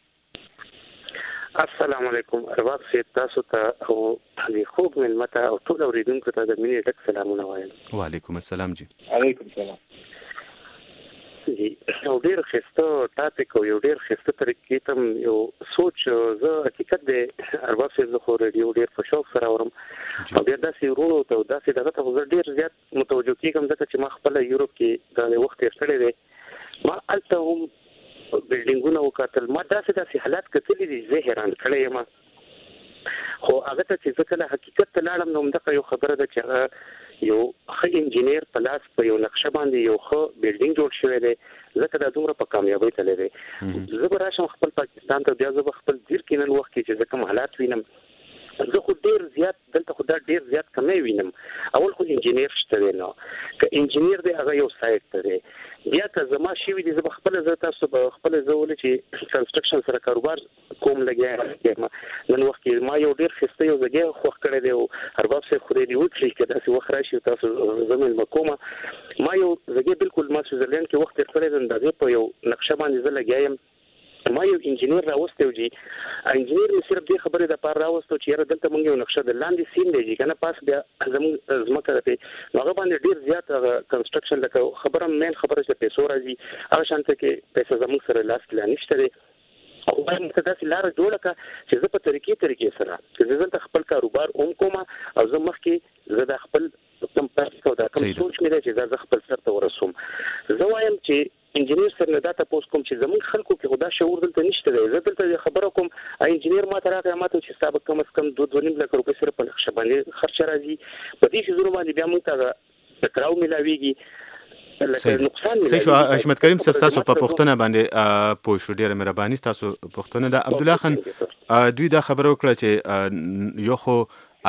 السلام علیکم ارباب سید تاسو ته او د خوب ملمته او ټول اوریدونکو ته د مینې ډک سلامونه وایم. وعلیکم السلام جی. علیکم السلام جی یو ډیر خسته ټاپک او یو ډیر خسته طریقې ته یو سوچ زه حقیقت دی ارباب سید خو ریډیو ډیر په شوق سره اورم او بیا داسې ورونو ته داسې دغه ته زه ډیر زیات متوجه کېږم ځکه چې ما خپل یورپ کې د وخت تیر کړی دی ما الته هم بلډینګونه وکتل ما داسې داسې حالات کتلې دي زه حیران کړی یم خو هغه ته چې ځکه حقیقت ته لاړم نو دغه یو خبره ده چې هغه یو ښه انجینیر په لاس په یو نقشه باندې یو ښه بلډینګ جوړ شوی دی ځکه دا دومره په کامیابۍ تللی دی. زه به راشم خپل پاکستان ته بیا زه به خپل دیر کې نن وخت کې چې زه کوم حالات وینم زه خو ډیر زیات دلته خو دا ډیر زیات کمی وینم. اول خو انجینیر شته دی نو که انجینیر دی هغه یو سایت ته دی بیا که زما شوي دي زه به خپله زه تاسو به خپله زه ولې چې کنسټرکشن سره کاروبار کوم لګیا یم نن وخت کې ما یو ډېر ښایسته یو ځای خوښ کړی دی او ارباب صاحب خدای دې وکړي که داسې وخت راشي تاسو زه مېلمه کومه ما یو ځای بالکل ما سویزرلینډ کې وخت تېر کړی دی د هغې په یو نقشه باندې زه لګیا یم ما یو انجینیر راوستی و جي انجینیر مې صرف دې خبرې دپاره راوستی و چې یاره دلته موږ یو نقشه د لاندې سین دی جي که نه پاس بیا زموږ ځمکه ده پې نو هغه باندې ډېر زیات هغه کنسټرکشن لکه خبره مین خبره چې پیسو راځي هغه شانته کې پیسه زموږ سره لاس کې لا نشته دی او باید موږ ته داسې لاره جوړه کړه چې زه په طریقې طریقې سره چې زه دلته خپل کاروبار هم کوم او زه مخکې زه د خپل کوم پرسته او دا کوم سوچ مې دی چې دا زه خپل سر ته ورسوم. زه وایم چې انجینیر سره دا تاسو کوم چې زموږ خلکو کې خدا شعور دلته نشته دی. زه دلته خبره کوم انجینیر ما ته راغی ما ته چې ستا به کم از کم دوه دوه نیم لک روپۍ سره په نقشه باندې خرچ راځي په دې څیزونو باندې بیا موږ ته ټکراو میلاویږي لکه نقصان میلاویږي. صحیح شو حشمت کریم صاحب تاسو په پوښتنه باندې پوه شو ډېره مهرباني تاسو پوښتنه ده. عبدالله خان دوی دا خبره وکړه چې یو خو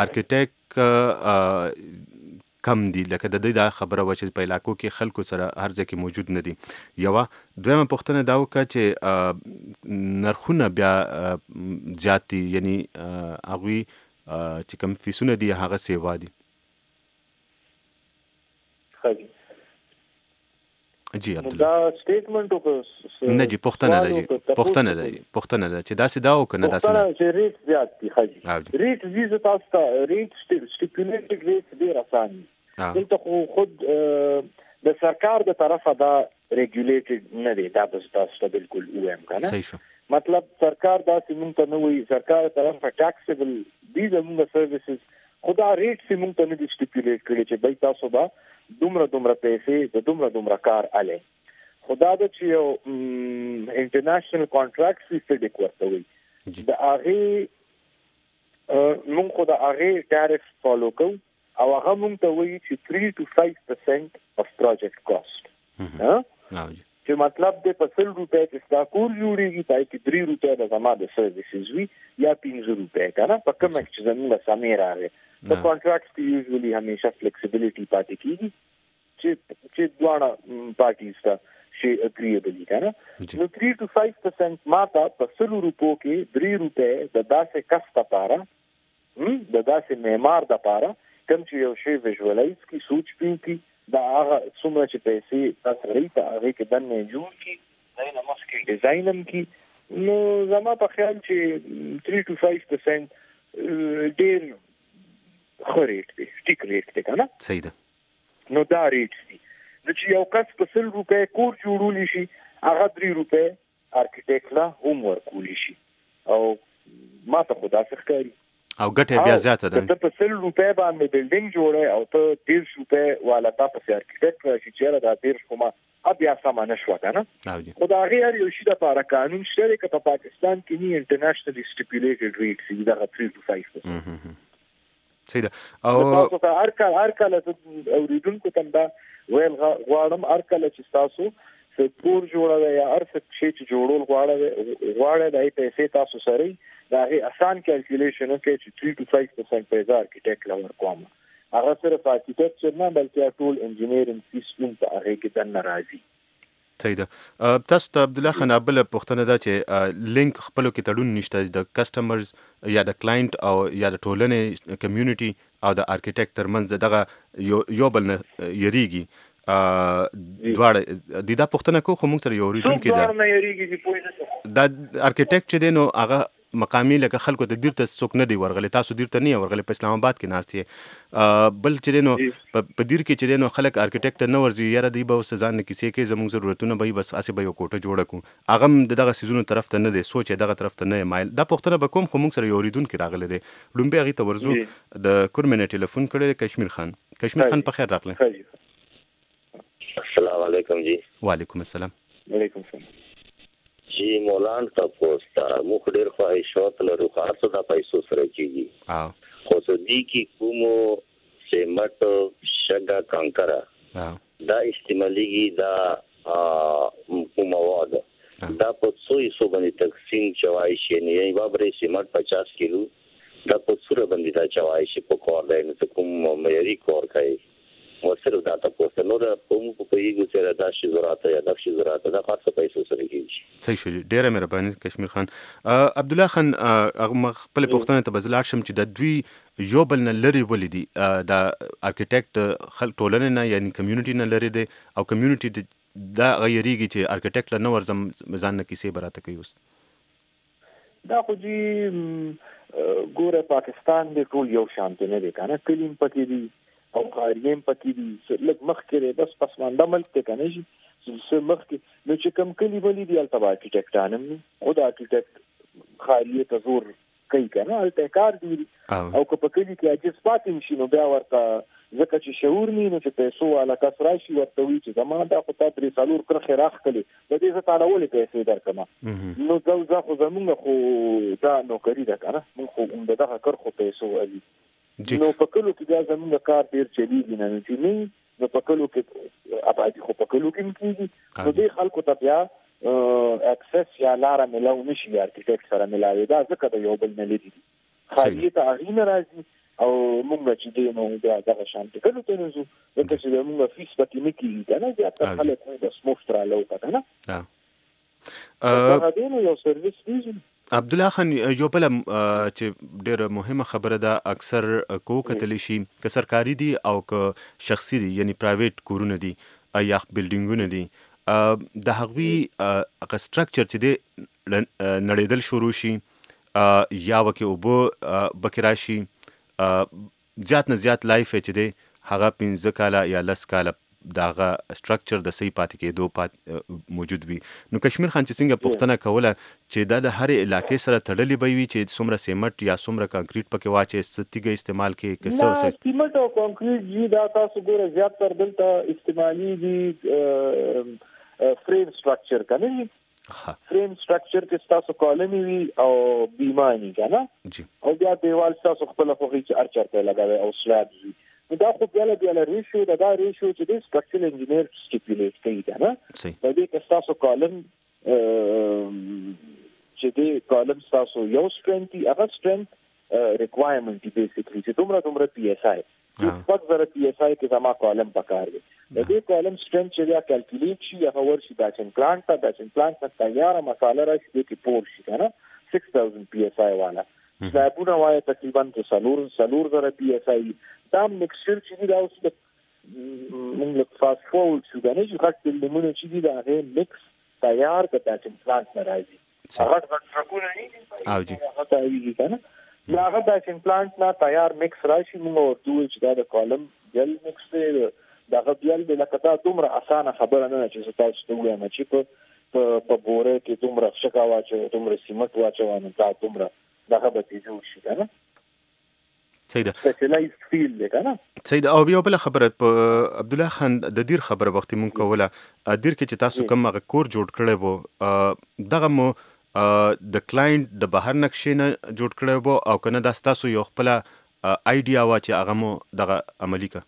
ارکیټیک کم دي لکه د دې دا خبره و چې په علاقو کې خلکو سره هر ځای کې موجود نه دي. یوه دویمه پوښتنه دا وکړه چې نرخونه بیا زیات دي یعنی هغوی چې کوم فیسونه دي هغه سیوا دي. جی دا سټیټمنټ وکړه نه جی پوښتنه ده جی پوښتنه ده پوښتنه ده چې داسې دا وکړه نه داسې نه چې ریټ زیات دي حاجي ریټ زیات تاسو ته ریټ سټیپولیټډ ریټ ډیر اسان دي دلته خو خود د سرکار د طرفه دا ریګولیټډ نه دی دا بس تاسو ته بالکل وایم کنه صحیح شو مطلب سرکار دا سیمون ته نه وي سرکار طرفه ټاکسیبل دي زموږ سرویسز خدا ریټ سیمون ته نه دي سټیپولیټ کړي چې بای تاسو با دومره دومره پیسې د دومره دومره کار اله خدا د چې یو انټرنیشنل کانټراکټ سیستم ورته وي د هغه موږ خو د هغه ټیرف فالو کوو او هغه موږ ته وایي چې three to five percent of project cost ها چې مطلب د پسل روپے چې ستا کور جوړیږي پای کې three روپے د زما د سرویسز وي یا five روپے کنه په کوم چې زموږ سمې راغی د کانټراکټس کې یوزولي همیشه فلیکسیبিলিټي پاتې کیږي چې چې دواړه پارټیز ته شي اګریبل کنه نو three to five percent ماته په سل روپو کې three روپے د داسې کس لپاره هم د داسې معمار لپاره کوم چې یو شی ویژوالایز کی سوچ پیو کی دا هغه څومره چې پیسې تاسو لري ته هغه کې دنه جوړ کی دا نه مسکی ډیزاینم کی نو زما په خیال چې three to five percent ډیر خو ریټ دی سټیک ریټ دی کنه صحیح ده نو دا ریټ دی نو چې یو کس په سل روپے کور جوړولی شي هغه three روپے ارکیټیکټ لا هوم ورک کولی شي او ما ته خدا څخه او ګټه بیا زیاته ده ته په سل روپے باندې بلډینګ جوړه او ته thirty روپے والا تاسو ارکیټیکټ راشي چې دا thirty کومه بیا سامان شو کنه خدا غیر یو شي د لپاره قانون شته چې په پاکستان کې نه انټرنیشنلی سټیپولیټډ ریټ سي دا three to five percent صحیح ده او تاسو ته هر کله هر کله اوریدونکو ته دا ویل غواړم هر کله چې تاسو سپور جوړه یا هر څه چې جوړول غواړي غواړي د پیسې تاسو سره دا هي آسان کیلکولیشن کوي چې three to five percent پیسې ارکیټیکټ لور کوم هغه سره ارکیټیکچر نه بلکې ټول انجینیرینګ سیستم ته هغه کې د ناراضي صحیح ده تاسو ته عبدالله خان بل پوښتنه ده چې لینک خپل کې تړون نشته د کسٹمرز یا د کلاینټ او یا د ټولنې کمیونټي او د ارکیټیکټ ترمنځ دغه یو یو بل نه یریږي دواړه د دا پوښتنه کو خو موږ سره یو ریډونکو ده نه یریږي چې پوهیږئ دا ارکیټیکټ چې دی نو هغه مقامی لکه خلکو ته دیرته څوک نه دی ورغلی تاسو دیرته نه ورغلی په اسلام آباد کې ناست یې بل چې دی نو په دیر کې چې دی نو خلک ارکیټیکټ نه ورځي یاره دی به اوس ځان نه کیسې کوي زموږ ضرورتونه به بس هسې به یو کوټه جوړه کړو هغه هم د دغه څیزونو طرف ته نه دی سوچ یې دغه طرف ته نه مایل دا پوښتنه به کوم خو موږ سره یو اورېدونکی راغلی دی لومبۍ هغې ته ورځو د کورمې ټلیفون کړی دی کشمیر خان کشمیر خان په خیر راغلی السلام علیکم جی وعلیکم السلام وعلیکم السلام چې مولان تاسو ته مخ ډیر خواهشات لرو خاصه د پیسو سره کیږي او خو دې کې کومو سیمټ شګه کانکرا دا استعمالي دا کوم مواد دا په څو یې باندې تقسیم چوي شي نه یې بابرې سیمټ پچاس کیلو دا په څوره باندې دا چوي شي په کور دی نو کوم معیاري کور کوي وسره دا تاسو نو دا کوم په یوه سره دا شي ضرورت یا دا شي ضرورت دا خاصه پیسو سره کیږي صحیح شو ډیره مهرباني کشمیر خان عبد الله خان هغه خپل پوښتنه ته بزلار شم چې د دوی یو بل نه لري ولیدي دا ارکیټیکټ خلک ټولنه نه یعنی کمیونټي نه لري دي او کمیونټي دا غیریږي چې ارکیټیکټ نه ورزم ځان نه کیسه براته کوي اوس دا خو جی ګوره پاکستان د ټول یو شان نه دی کنه کلیم پکې دي او خاریم پکې دي لږ مخ کې بس پسمانده ملک ته کنه شي چې مخ کې نو چې کم کلی ولې دی البته ارکیټیکټانم او د ارکیټیکټ خاریه ته زور کوي کنه البته کار دی او که په کلی کې اجازه پاتې شي نو بیا ورته ځکه چې شعور نه نو چې پیسو والا کس راشي ورته وی چې زمما دا خو تا درې سالور کړه خیراخ کړي د دې ځا تعالی ولې پیسې درکمه نو دا ځا خو زمونږ خو دا نوکری ده کنه مونږ خو دغه کار خو پیسو علي نو په کلو کې دا زمونږ کار ډیر چلیږي نه چې نه نو په کلو کې ابادي خو په کلو کې کیږي نو دې خلکو ته بیا اکسس یا لار ملاو نشي ارکیټیکټ سره ملاوي دا ځکه د یو بل نه لري خاصیت اغین راځي او مونږ چې دې نو دا دغه شان ته کله ته نزو دغه چې مونږ فیس پکې نه کیږي کنه چې اته خلک د سموسترا لوته کنه ها ا دې نو یو سرویس دی عبد الله خان یو بل چې ډېر مهمه خبره ده اکثر کو کتلی شي که سرکاري دي او که شخصي دي یعنی پرایویټ کورونه دي یا بلډینګونه دي د هغوی هغه سټرکچر چې دی نړیدل شروع شي یا وکه اوبو بکې راشي زیات نه زیات لایف چې دی هغه پنځه کاله یا لس کاله داغه سټرکچر د صحیح پاتې کېدو پات موجود وي نو کشمیر خان چې څنګه پوښتنه کوله چې دا د هر علاقې سره تړلې به وي چې څومره سیمټ یا څومره کانکریټ پکې واچي ستیګه استعمال کې کیسه وسه سیمټ او کانکریټ جی دا تاسو ګوره زیات تر دلته استعمالي دي فریم سټرکچر کنه فریم سټرکچر کې تاسو کالمي وي او بیمانی کنه او بیا دیوال تاسو خپل خوږی چې ارچرته لګاوي او سلاب وي دا خو بیا له بیا له ریشو دا دا ریشو چې د سټرکچرل انجینیر سټیپولیټ کوي دا نه په دې کې تاسو کالم چې د کالم تاسو یو سټرنث هغه سټرنث ریکوایرمنت دی بیسیکلی چې دومره دومره پی اس آی چې په زره پی اس آی کې زما کالم پکار دی د دې کالم سټرنث چې بیا کیلکولیټ شي هغه ورشي بیچن پلانټ ته بیچن پلانټ ته تیار مساله راشي کې پور شي کنه six thousand پی اس آی والا سلابونه وای تقریبا چې سلور سلور زره پی اس آی دا مکسچر چې دا اوس موږ له فاست فورورډ شو دا نه چې خاص لمونه چې دا هغه مکس تیار کړه چې پلانټ نه راځي هغه غټ ټرکونه نه او جی هغه ته ویږي کنه دا هغه د پلانټ نه تیار مکس راشي موږ ورته چې دا د کالم جل مکس دی دا غوډیل د لکه دومره اسانه خبره نه چې تاسو ته وایم چې په په بوره کې دومره شکا واچو دومره سیمټ واچو نو دا دومره دغه به جوړ شي کنه صحیح ده سپیشلایزد فیلډ دی کنه صحیح ده او بیا بل خبره په عبد الله خان د دیر خبره وخت مونږ کوله دیر کې چې تاسو کوم هغه کور جوړ کړی وو دغه مو د کلاینټ د بهر نقشې نه جوړ کړی وو او کنه دا تاسو یو خپل آیډیا وا چې هغه مو دغه عملی کا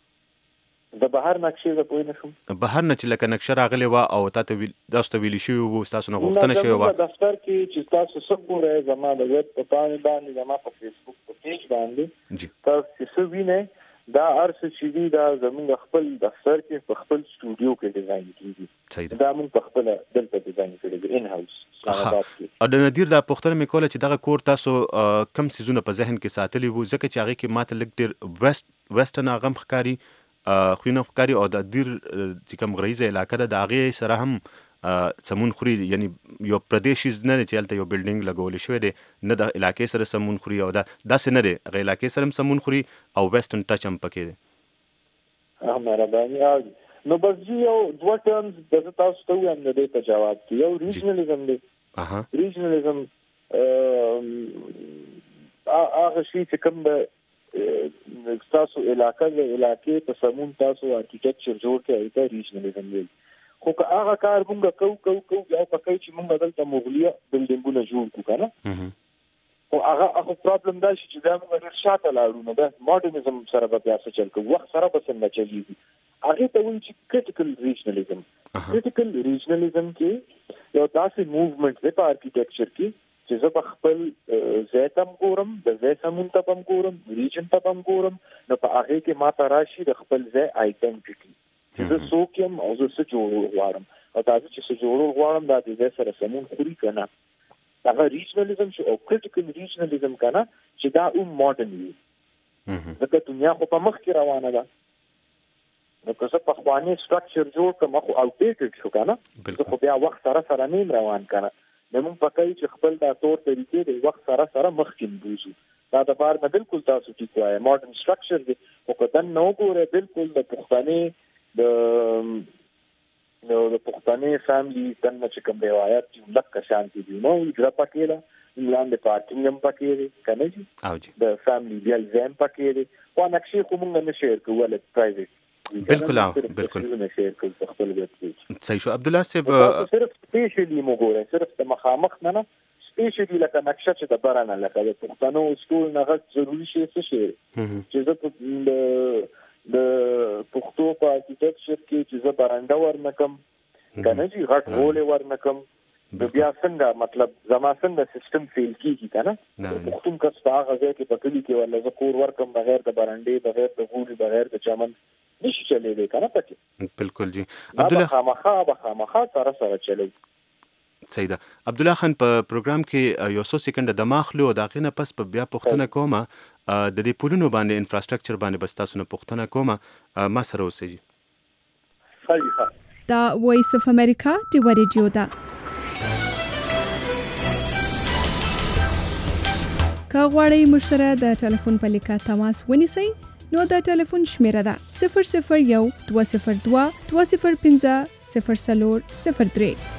د بهر نقشې زه پوه نه شم بهر نه چې لکه نقشه راغلی وه او تا ته تاسو ویلي شوي وو ستاسو نه غوښتنه شوې وه دفتر کې چې تاسو څه ګورئ زما د ویب په پاڼې باندې زما په فیسبوک په پیج باندې تاسو چې څه وینئ دا هر څه چې دي دا زموږ خپل دفتر کې په خپل سټوډیو کې ډیزاین کیږي دا موږ په خپل دلته ډیزاین کړی دی ان هاوس او د نادر دا پوښتنه مې کوله چې دغه کور تاسو کم سیزونه په ذهن کې ساتلی وو ځکه چې هغې کې ماته لږ ډېر ویسټ ویسټرن هغه هم ښکاري خوینه ښکاري او د دیر چې کوم غریزه علاقه ده د هغې سره هم سمون خوري یعنی یو پردیشي نه دی چې هلته یو بلډینګ لګولی شوی دی نه د علاقې سره سمون خوري او دا داسې نه دی هغه علاقې سره هم سمون خوري او ویسټرن ټچ هم پکې دی مهرباني نو بس جی یو دوه ټرمز د تاسو ته وایم د دې په جواب کې یو ریجنالیزم دی ریجنالیزم هغه شی چې کوم د تاسو علاقې د علاقې په سمون تاسو ارکیټیکچر جوړ کړئ دا ریجنالیزم دی خو که هغه کار مونږ کو کو کو یو پکې چې مونږ دلته مغلیه بلډینګونه جوړ کړو کنه او هغه هغه پرابلم دا چې دا موږ ډېر شاته لاړو نو دا ماډرنزم سره به بیا څه چل کوو وخت سره به څنګه چلیږي هغه ته وایي چې کریټیکل ریجنالیزم کریټیکل ریجنالیزم کې یو داسې موومنټ دی په آرکیټیکچر کې چې زه په خپل ځای ته هم ګورم د ځای سمون ته هم ګورم ریجن ته هم ګورم نو په هغې کې ماته راشي د خپل ځای آیډنټیټي چې زه څوک یم او زه څه جوړول غواړم او دا چې څه جوړول غواړم دا د ځای سره سمون خوري که نه هغه ریجنالیزم شو او کریټیکل ریجنالیزم که نه چې دا هم ماډرن وي ځکه دنیا خو په مخ کې روانه ده نو که زه پخواني سټرکچر جوړ کړم خو آوټډیټډ شو که نه زه خو بیا وخت سره سره نیم روان که نه نو موږ پکې چې خپل دا طور طریقې د وخت سره سره مخکې بوزو دا د بار نه بالکل تاسو ټیک وایي ماډرن سټرکچر دی او که دن نو ګوره بالکل د پښتنې د نو د پښتنې فیملی دن چې کوم روایت چې لکه شانتي دي نو اجرا پکې ده لاندې پارکینګ هم پکې دی کنه جی او جی د فیملی بیل زم پکې دی خو نقشې خو موږ نه شیر کوو ول پرایویټ بالکل بالکل صحیح شو عبد الله صاحب صرف سپیشلی موږ صرف د مخامخ نه نه سپیشلی لکه نقشه چې د برانه لکه د پښتنو سکول نه غږ ضروری شي څه شي چې زه د پښتو په آرکیټیکچر کې چې زه برانډه ورنکم کنه جی غټ هول ورنکم د بیا څنګه مطلب زما څنګه سیستم فیل کیږي کنه پښتون کس په هغه ځای کې پکې کې ولا زه کور ورکم بغیر د برانډې بغیر د غولي بغیر د چمن نشي چلے کنه پکې بالکل جی عبد الله خامخا بخامخا سره سره چلے صحیح ده عبد الله خان په پروګرام کې یو څو سکند د ماخلو دا غینه پس په بیا پښتنه کومه د دې پولونو باندې انفراستراکچر باندې بس تاسو نه پښتنه کومه ما سره اوسېږي صحیح دا وایس اف امریکا دی ریډیو دا کا غواړئ مشره د ټلیفون په لیکه تماس ونیسئ نو د ټلیفون شمیره ده صفر صفر یو دوه صفر دوه دوه صفر پنځه صفر څلور صفر درې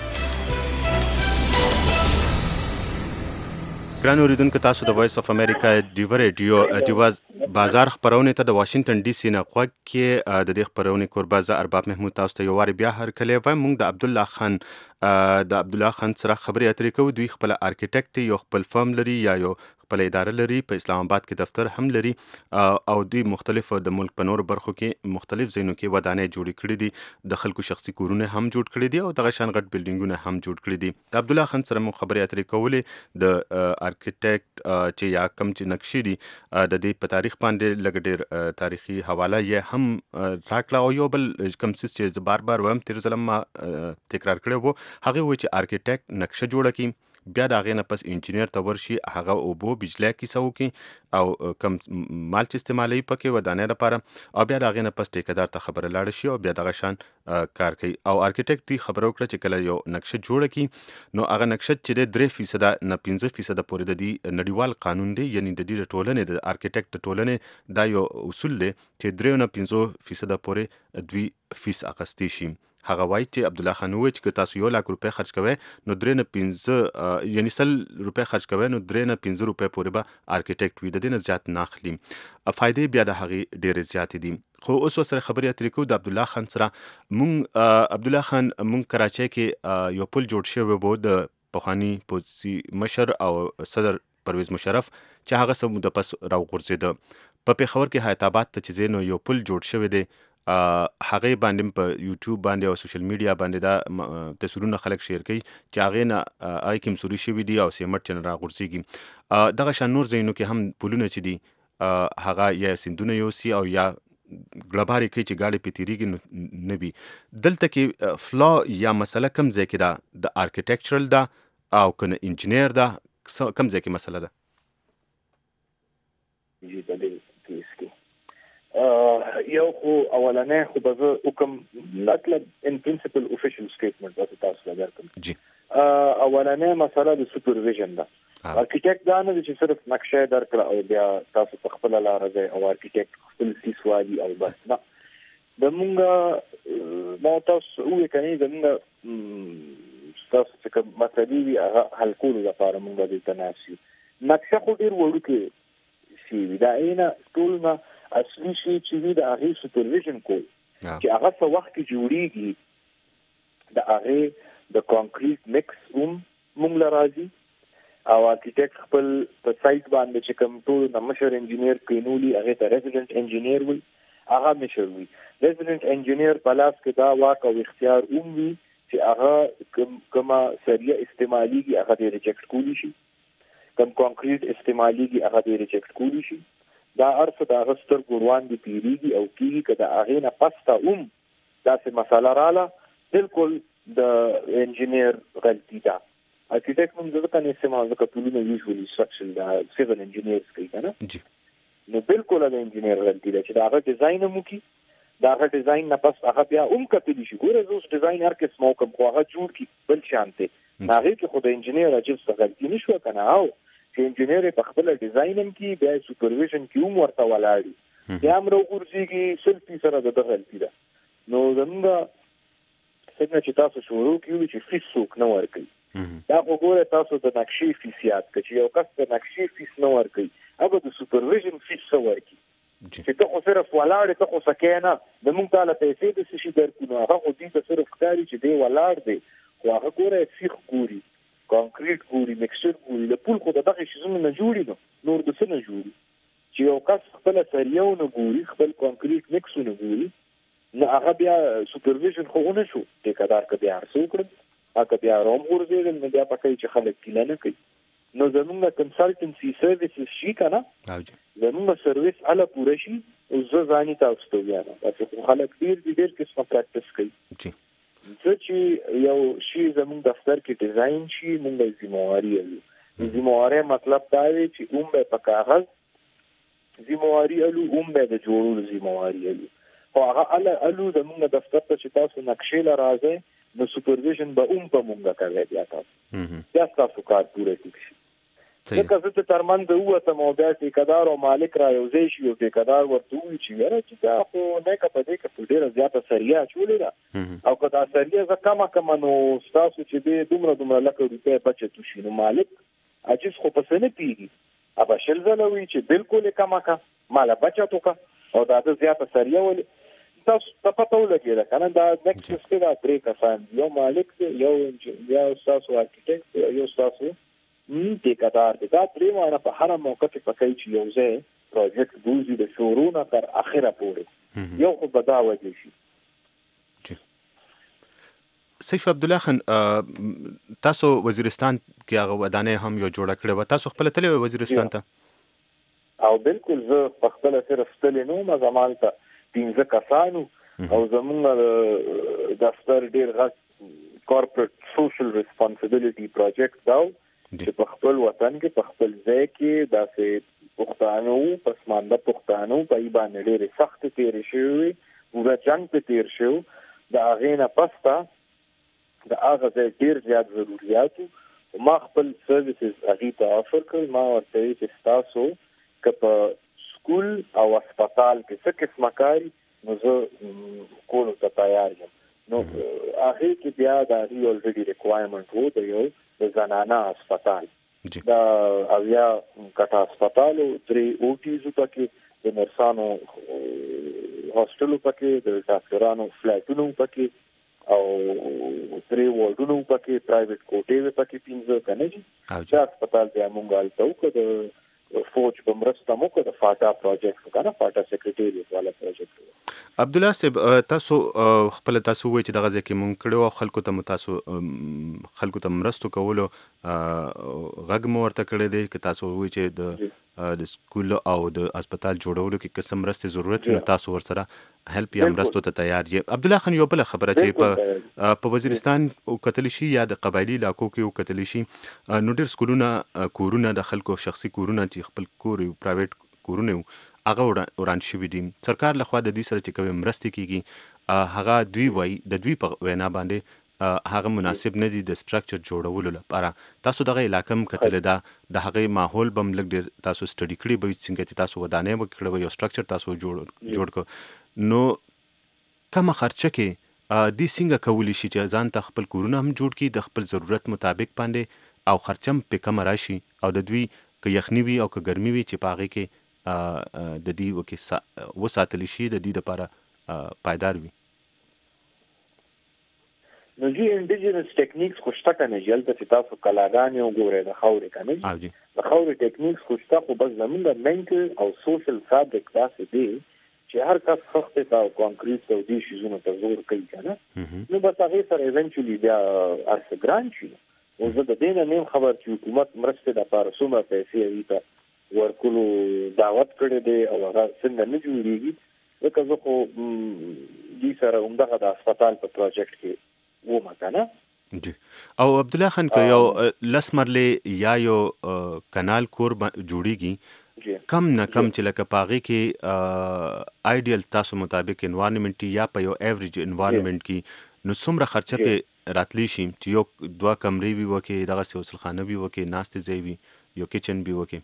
ګران اوریدونکو تاسو د وایس اف امریکا ډیو ریډیو ډیواز بازار خبرونه ته د واشنگټن ډي سي نه خوږ کې د دې خبرونه کوربازه ارباب محمود تاسو ته یو واری بیا هر کله وایم موږ د عبد الله خان د عبد الله خان سره خبرې اترې کوو دوی خپل آرکیټیکټ یو خپل فرم لري یا یو خپل اداره لري په اسلام آباد کې دفتر هم لري او دوی مختلف د ملک په نور برخو کې مختلف ځایونو کې ودانۍ جوړې کړې دي د خلکو شخصي کورونه هم جوړ کړي دي او دغه شان غټ بلډینګونه هم جوړ کړي دي د عبد الله خان سره مو خبرې اترې کولې د آرکیټیکټ چې یا کم چې نقشې دي د دې په تاریخ باندې لږ ډېر تاریخي حواله یې هم راکړه او یو بل کم څه چې بار بار وایم تیر ځل ما تکرار کړی وو هغه و چې آرکیټیکټ نقشه جوړه کړي بیا د هغې نه پس انجینیر ته ورشي هغه اوبو بجلی کیسه وکړي او کم مال چې استعمالوي پکې ودانۍ لپاره او بیا د هغې نه پس ټیکهدار ته خبره لاړه شي او بیا دغه شان کار کوي او آرکیټیکټ دې خبره وکړه چې کله یو نقشه جوړه کړي نو هغه نقشه چې دی درې فیصده نه پنځه فیصده پورې د دې نړیوال قانون دی یعنې د دې د ټولنې د آرکیټیکټ د ټولنې دا یو اصول دی چې درې نه پنځه فیصده پورې دوی فیس اخیستی شي هغه وایي چې عبد الله خان وایي چې تاسو یو لاک روپۍ خرج کوئ نو درې نه پنځه یعنی سل روپۍ خرج کوئ نو درې نه پنځه روپۍ پورې به آرکیټیکټ وي د دې نه زیات نه اخلي فایدې بیا د هغې ډېرې زیاتې دي خو اوس ورسره خبرې اترې کوو د عبد الله خان سره مونږ عبد الله خان مونږ کراچۍ کې یو پل جوړ شوی و د پخواني پوځي مشر او صدر پرویز مشرف چې هغه څه موده پس راوغورځېده په پېښور کې حیات آباد ته چې ځای نو یو پل جوړ شوی دی هغې باندې په یوټیوب باندې او سوشل میډیا باندې دا تصویرونه خلک شیر کوي چې هغې نه هغې کې مسوري شوي دي او سیمټ چې نه راغورځېږي دغه شان نور ځایونو کې هم پلونه چې دي هغه یا سیندونه یوسي او یا ګړبارې کوي چې ګاډې پې تېرېږي نه وي دلته کې فلا یا مسله کم ځای کې ده د آرکیټیکچرل ده او که نه انجینیر ده کم ځای کې مسله ده یو خو اولنې خو به زه وکم مطلب ان پرنسپل اوفیشل سټیټمنټ به تاسو ته درکړم جی اولنې مسله د سوپرویژن ده آرکیټیکټ دا نه چې صرف نقشه درکړه او بیا تاسو په خپل لار ځئ او آرکیټیکټ خپل فیس وایي او بس نه د مونږ ما تاسو وایي کني د مونږ تاسو چې کوم مسلې وي هغه حل کولو لپاره مونږ د تناسي نقشه خو ډیر وړوکې شي دا اینا ټول نه اصلي شي چې د هغې سوپرویژن کوي چې هغه څه وخت کې جوړېږي د هغه د کانکریټ مکس هم مونږ لراځي او ارکیټیکټ خپل په سایت باندې چې کوم ټول د مشر انجینیر کینولي هغه ته ریزیډنٹ انجینیر وي هغه مشر وي. ریزیډنٹ انجینیر په لاس کې دا واک او اختیار هم وي چې هغه کومه سریه استعماليږي هغه د ریجیکټ کولی شي، کوم کانکریټ استعماليږي هغه د ریجیکټ کولی شي. دا ارڅ د غستر ګوروان دی پیریږي او کیږي کدا هغه نه پستا هم داسې مساله رااله بالکل د انجینیر غلطی ده. ارکیټیکټ موږ ځکه نه استعمال وکړو ټولونه یوزولي سټرکچر دا سیول انجینیرز کوي کنه جی نو بالکل د انجینیر غلطی ده چې دا هغه ډیزاین مو کی دا هغه ډیزاین نه پس هغه بیا هم کتلی شي. ګوره زوس ډیزاین هر کس مو کوم خو هغه جوړ کی بل شانته هغه کې خو د انجینیر اجب څه غلطی نشو کنه او چې انجینیر په خپل ډیزاین هم کی بیا سپرویژن کی هم ورته ولاړی بیا امر وګورځيږي سلفي سره د غلطی ده. نو زموږ څنګه چې تاسو شروع کیو چې فیس څوک نه ورکړي دا وګوره تاسو د نقشې فیسیات کې یو کس د نقشې فیس نه ورکړي هغه د سپرویژن فیس ورکړي چې ته خو صرف ولاړ ته خو سکینه د مونږ تعالی پیسې د شي درکو نو هغه خو دې صرف ښکاري چې دی ولاړ دی خو هغه ګوره سیخ ګوري کانکریټ ګوري مکسچر ګوري د پول خو دغه شیزونه نه جوړي نو نور د څه نه جوړي چې یو کس خپل سریو نه ګوري خپل کانکریټ مکسونه ګوري نو هغه بیا سپرویژن خو نه شو ټیکدار ک بیا ارسو کړ هغه بیا روم ورزیدل نو بیا پکې چې خلک کله نه کوي. نو زموږ کنسلټنسي سرویسز شي کنه زموږ سرویس اله پوره شي او زه ځاني تاسو ته وایم چې خلک ډیر ډیر قسمه پریکټس کوي جی زه چې یو شی زموږ دفتر کې ډیزاین شي موږ ذمہواری لرو. ذمہواری مطلب دا دی چې اوم به په کاغذ ذمہواری لرو اوم به د جوړولو ذمہواری لرو خو هغه اله الو زموږ دفتر ته چې تاسو نقشې لراځي نو سپرویژن به اون په مونږه کوي بیا تاسو بیا تاسو کار پوره کړئ. ځکه زه ته ترمن د وته مو بیا ټیکدار او مالک را یو ځای شي او ټیکدار ورته وي چې یاره چې دا خو نه کپه دې کپه ډیره زیاته سریه چولې ده او کدا سریه ز کما کما نو تاسو چې دې دومره دومره لکه روپې بچت شي نو مالک عجز خو پس نه پیږي ابا شل زلوي چې بالکل کما کا مال بچت وکا او دا د زیاته سریه ولې تاسو په پټو لګیږي کنه دا نیکسټ سټیپ دا درې کسان یو مالک یو یو تاسو ارکیټیکټ یو تاسو م ټیکدار دا درې وانه په هر موقع کې پکې چې یو ځای پروجیکټ دوزي د شروع نه تر اخره پورې یو خو بداوه دي شي. سیف عبد الله خان تاسو وزیرستان کې هغه ودانې هم یو جوړ کړو و تاسو خپل تل وزیرستان ته او بالکل زه په خپل صرف تل نو ما زمان ته پینځه کسانو او زموږ دفتر ډیر غټ کارپوریټ سوشل ریسپانسیبিলিټي پروجیکټ دا چې په خپل وطن کې په خپل ځای کې داسې پښتانه او پسمانده پښتانه په ای باندې ډېر سخت تیر شوی پورا جنگ په تیر شو د هغه نه پستا د هغه ډېر زیات ضرورتو ما خپل سرویسز هغه ته افر کړ ما ورته چې تاسو کپ سکول او هسپتال کې څه قسمه کاری نو زه کولو ته تیار یم. نو هغه کې بیا دا ری اولریډي ریکوایرمنت وو د یو د زنانه هسپتال دا اویا کټا هسپتال او درې اوټیز پکې د نرسانو هاستلو پکې د ډاکټرانو فلټونو پکې او درې وارډونو پکې پرایویټ کوټې پکې پینځه کنه چې دا هسپتال بیا مونږ الته د فوج په مرسته مو د فاټا پروجیکټ کنه فاټا سیکریټریټ والا پروجیکټ. عبد الله صاحب تاسو خپل تاسو وایي چې دغه ځکه مونږ کړو خلکو ته تاسو خلکو ته مرستو کولو غږ مو ورته کړی دی چې تاسو وایي چې د د سکول او د هسپتال جوړولو کې قسم مرستې ضرورت نو تاسو ورسره هیلپ یا مرستو ته تیار یې. عبد الله خان یو بل خبره چې په په وزیرستان او کتل شي یا د قبایلی علاقو کې او کتل شي نو ډېر سکولونه کورونه د خلکو شخصي کورونه چې خپل کور او پرایویټ کورونه هغه وران شوي دي. سرکار لخوا د دې سره چې کوم مرستې کیږي هغه دوی وای د دوی په وینا باندې هغه مناسب نه دي د سټرکچر جوړولو لپاره. تاسو دغه علاقې هم کتل دا د هغه ماحول بم لګ ډیر تاسو سټډي کړی به څنګه تاسو ودانې وکړو یو سټرکچر تاسو جوړ جوړ کو نو کومه خرچه کې د څنګه کولی شي چې ځان ته خپل کورونه هم جوړ کړي د خپل ضرورت مطابق باندې او خرچم په کم راشي او د دوی که یخنی وي او که ګرمي وي چې پاغه کې د دې وکي وساتل شي د دې لپاره پایدار وي. نو جی انډیجنس ټیکنیکس خوشته کنه جلته چې تاسو کلاګانې وګورئ د خاورې کنه او جی د خاورې ټیکنیکس خوشته خو بس زمونږ منټل او سوشل فابریک داسې دی چې هر کس خخته تا کانکریټ ته دي شیزونه ته زور کوي کنه نو بس هغه سره ایونچولی بیا ارس ګرانټ شي او زه د دې نه نیم خبر چې حکومت مرسته د پاره سومه پیسې ایته ورکولو دعوت کړی دی او هغه څنګه نه جوړیږي لکه زه خو دې سره همدغه د هسپتال په پروجیکټ کې ومه کنه جی او عبد الله خان که یو لسمرلې یا یو کانال کور جوړیږي کم نه کم چې لکه پاغي کې آیډیل تاسو مطابق انوایرنمنت یا په یو ایوریج انوایرنمنت کې نو څومره خرچه په راتلی شي چې یو دوه کمرې وي وکي دغه سوسل خانه وي وکي ناشته ځای وي یو کچن وي وکي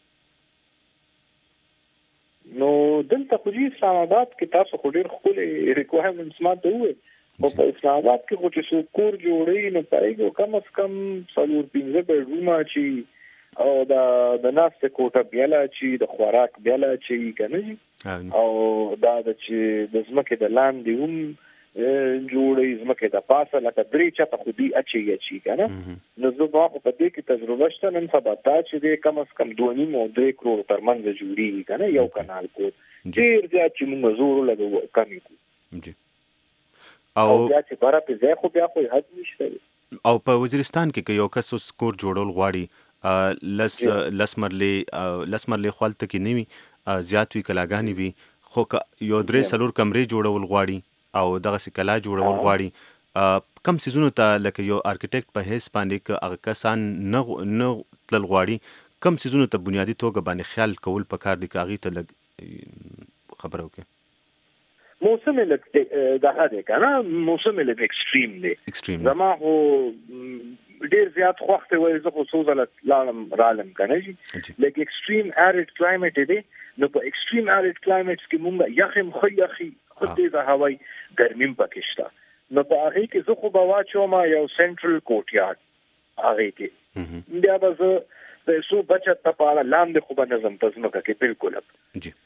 نو دلته خو جی اسلام آباد کې تاسو خو ډیر خپل ریکوایرمنټس ماته وي او په اسلام آباد کې خو چې څو کور جوړي نو پایګو کم از کم څلور پنځه بیډرومه چې او دا د ناشته کوټه بیاله چې د خوراک بیاله چې کنه او دا د چې د زمکه د لاندې هم جوړې زمکه د پاسه لکه درې چته خو دی اچي اچي کنه نو زه به په دې کې تجربه شته نن سبا تا چې د کم از کم دوه نیم او درې کروڑ ترمنځ جوړي کنه یو کانال کو ډیر ځکه چې موږ زور لګو کمی کو جی او بیا چې بارا په ځای خو بیا خو حد نشته او په وزیرستان کې یو کس اوس کور جوړول غواړي لس لسمرلې لسمرلې خپلته کې نیوي زیات وی کلاګانی وی خو یو درې سلور کمرې جوړول غواړي او دغه سي کلا جوړول غواړي کم سيزونو ته لکه یو ارکیټیکټ په هیڅ باندې ک هغه کسان نه نه تل غواړي کم سيزونو ته بنیادی توګه باندې خیال کول پکار دي کاغي ته لګ خبرو کې موسم لګ دا هدا کنه موسم لګ ایکستریم دی ایکستریم زما هو ډیر زیات وخت وای زه خو څو ځله لالم رالم کنه جی لکه ایکستریم اریډ کلایمټ دی نو په ایکستریم اریډ کلایمټس کې مونږ یخم خو یخي خو دې د هواي ګرمیم پکښتا نو په هغه کې زه خو بوا چوما یو سنټرل کوټیارد هغه کې بیا به زه د سو بچت په اړه لاندې خو به نظم تزمکه کې بالکل جی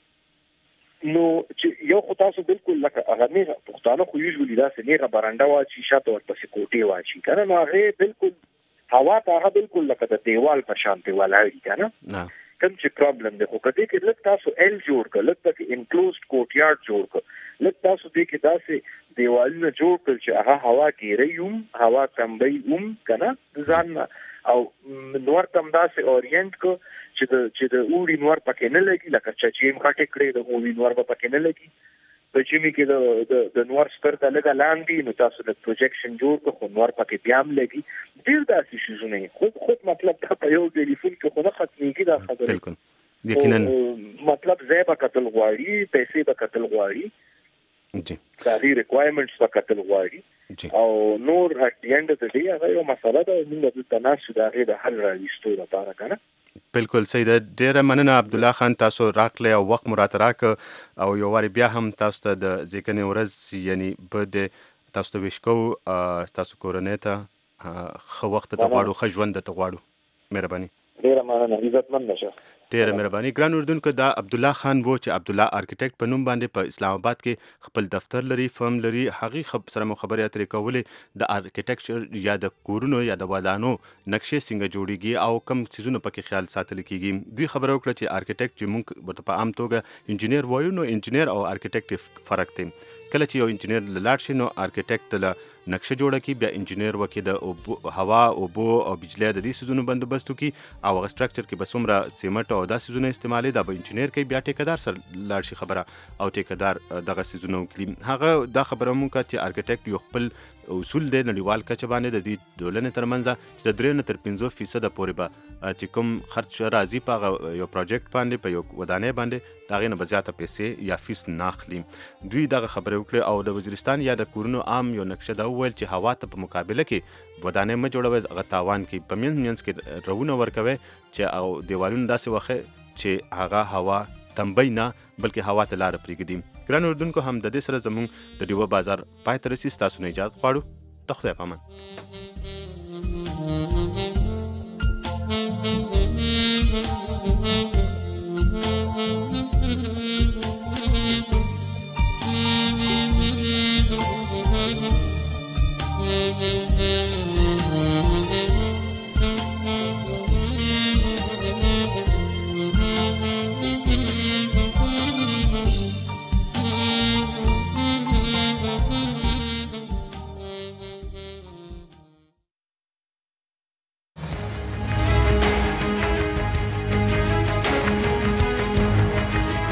نو چې یو خو تاسو بالکل لکه هغه نه پښتانه خو یوزولي دا سنیغه برانډه وا چې شاته ورپسې کوټي واچي کنه نو هغه بالکل هوا ته هغه بالکل لکه د دیوال په شان دی ولاړی کنه نه کوم چې پرابلم دی خو کدی کې لکه تاسو ال جوړ کړه لکه کې انکلوزډ کوټیارد جوړ کړه لکه تاسو دې کې داسې دیوالونه جوړ کړ چې هغه هوا ګیریوم هوا تمبي اوم کنه ځان او نور تم داسې اورینټ کو چې د چې د اوري نور پکې نه لګي لکه چې چیم کټ کړي د اوري نور پکې نه لګي په چې می کې د د نور ستر ته لګا لاندې نو تاسو د پروجیکشن جوړ کو خو نور پکې بیام لګي ډیر داسې شیزونه خود خود مطلب دا په یو ټلیفون کې خو نه ختميږي دا خبره بالکل یقینا مطلب زې به قتل غواړي پیسې به قتل غواړي جی ساري ریکوایرمنټس به قتل غواړي او نور اټ دی اند اف د ډے هغه یو مسله ده موږ د تناسب د هغه د حل راوستو لپاره کنه بالکل صحیح ده ډیره مننه عبد الله خان تاسو راکله او وخت مرات راک او یو واری بیا هم تاسو ته د ځکنې ورځ یعنی بده تاسو ته وشکو تاسو کورنۍ ته خو وخت ته غواړو خو ژوند ته غواړو مهرباني ډیره مننه عزتمن نشه ډیره مهرباني ګران اردوونکو دا عبد الله خان وو چې عبد الله ارکیټیکټ په نوم باندې په اسلام آباد کې خپل دفتر لري فرم لري هغه خب سره مو خبرې اترې کولې د ارکیټیکچر یا د کورونو یا د ودانو نقشې څنګه جوړیږي او کم سيزونه پکې خیال ساتل کیږي دوی خبرو کړه چې ارکیټیکټ چې موږ په عام توګه انجینیر وایو نو انجینیر او ارکیټیکټ فرق دی کله چې یو انجینیر لاړ شي نو ارکیټیکټ له نقشه جوړه کی بیا انجینیر وکي د هوا او بو او بجلی د دې سيزونو بندوبست کی او هغه سټرکچر کې بسومره سیمټ او د سيزونو استعمالي د انجینیر کې بیا ټیکدار سره لاړ شي خبره او ټیکدار دغه سيزونو کړي هغه دا خبره مونږه چې ارکیټیکټ یو خپل اصول د نړیوال کچه باندې د دې ډولنې ترمنځ چې د درې نه تر پنځه فیصد پورې به چې کوم خرچ راځي په یو پروجیکټ باندې په یو ودانې باندې دا غینه بزیاته پیسې یا فیس ناخلي دوی دغه خبره وکړه او د وزیرستان یا د کورونو عام یو نقشه دا ویل چې هوا ته په مقابله کې ودانې م جوړوي هغه تاوان کې په مینځ مینځ کې رونه ورکوي چې او دیوالونه داسې وخه چې هغه هوا تنبی نه بلکې هوا ته لار پرېږدي ګران اردوونکو هم د دې سره زموږ د ډیوه بازار پای ته رسي تاسو نه اجازه غواړو د خدای په امان Mm-hmm.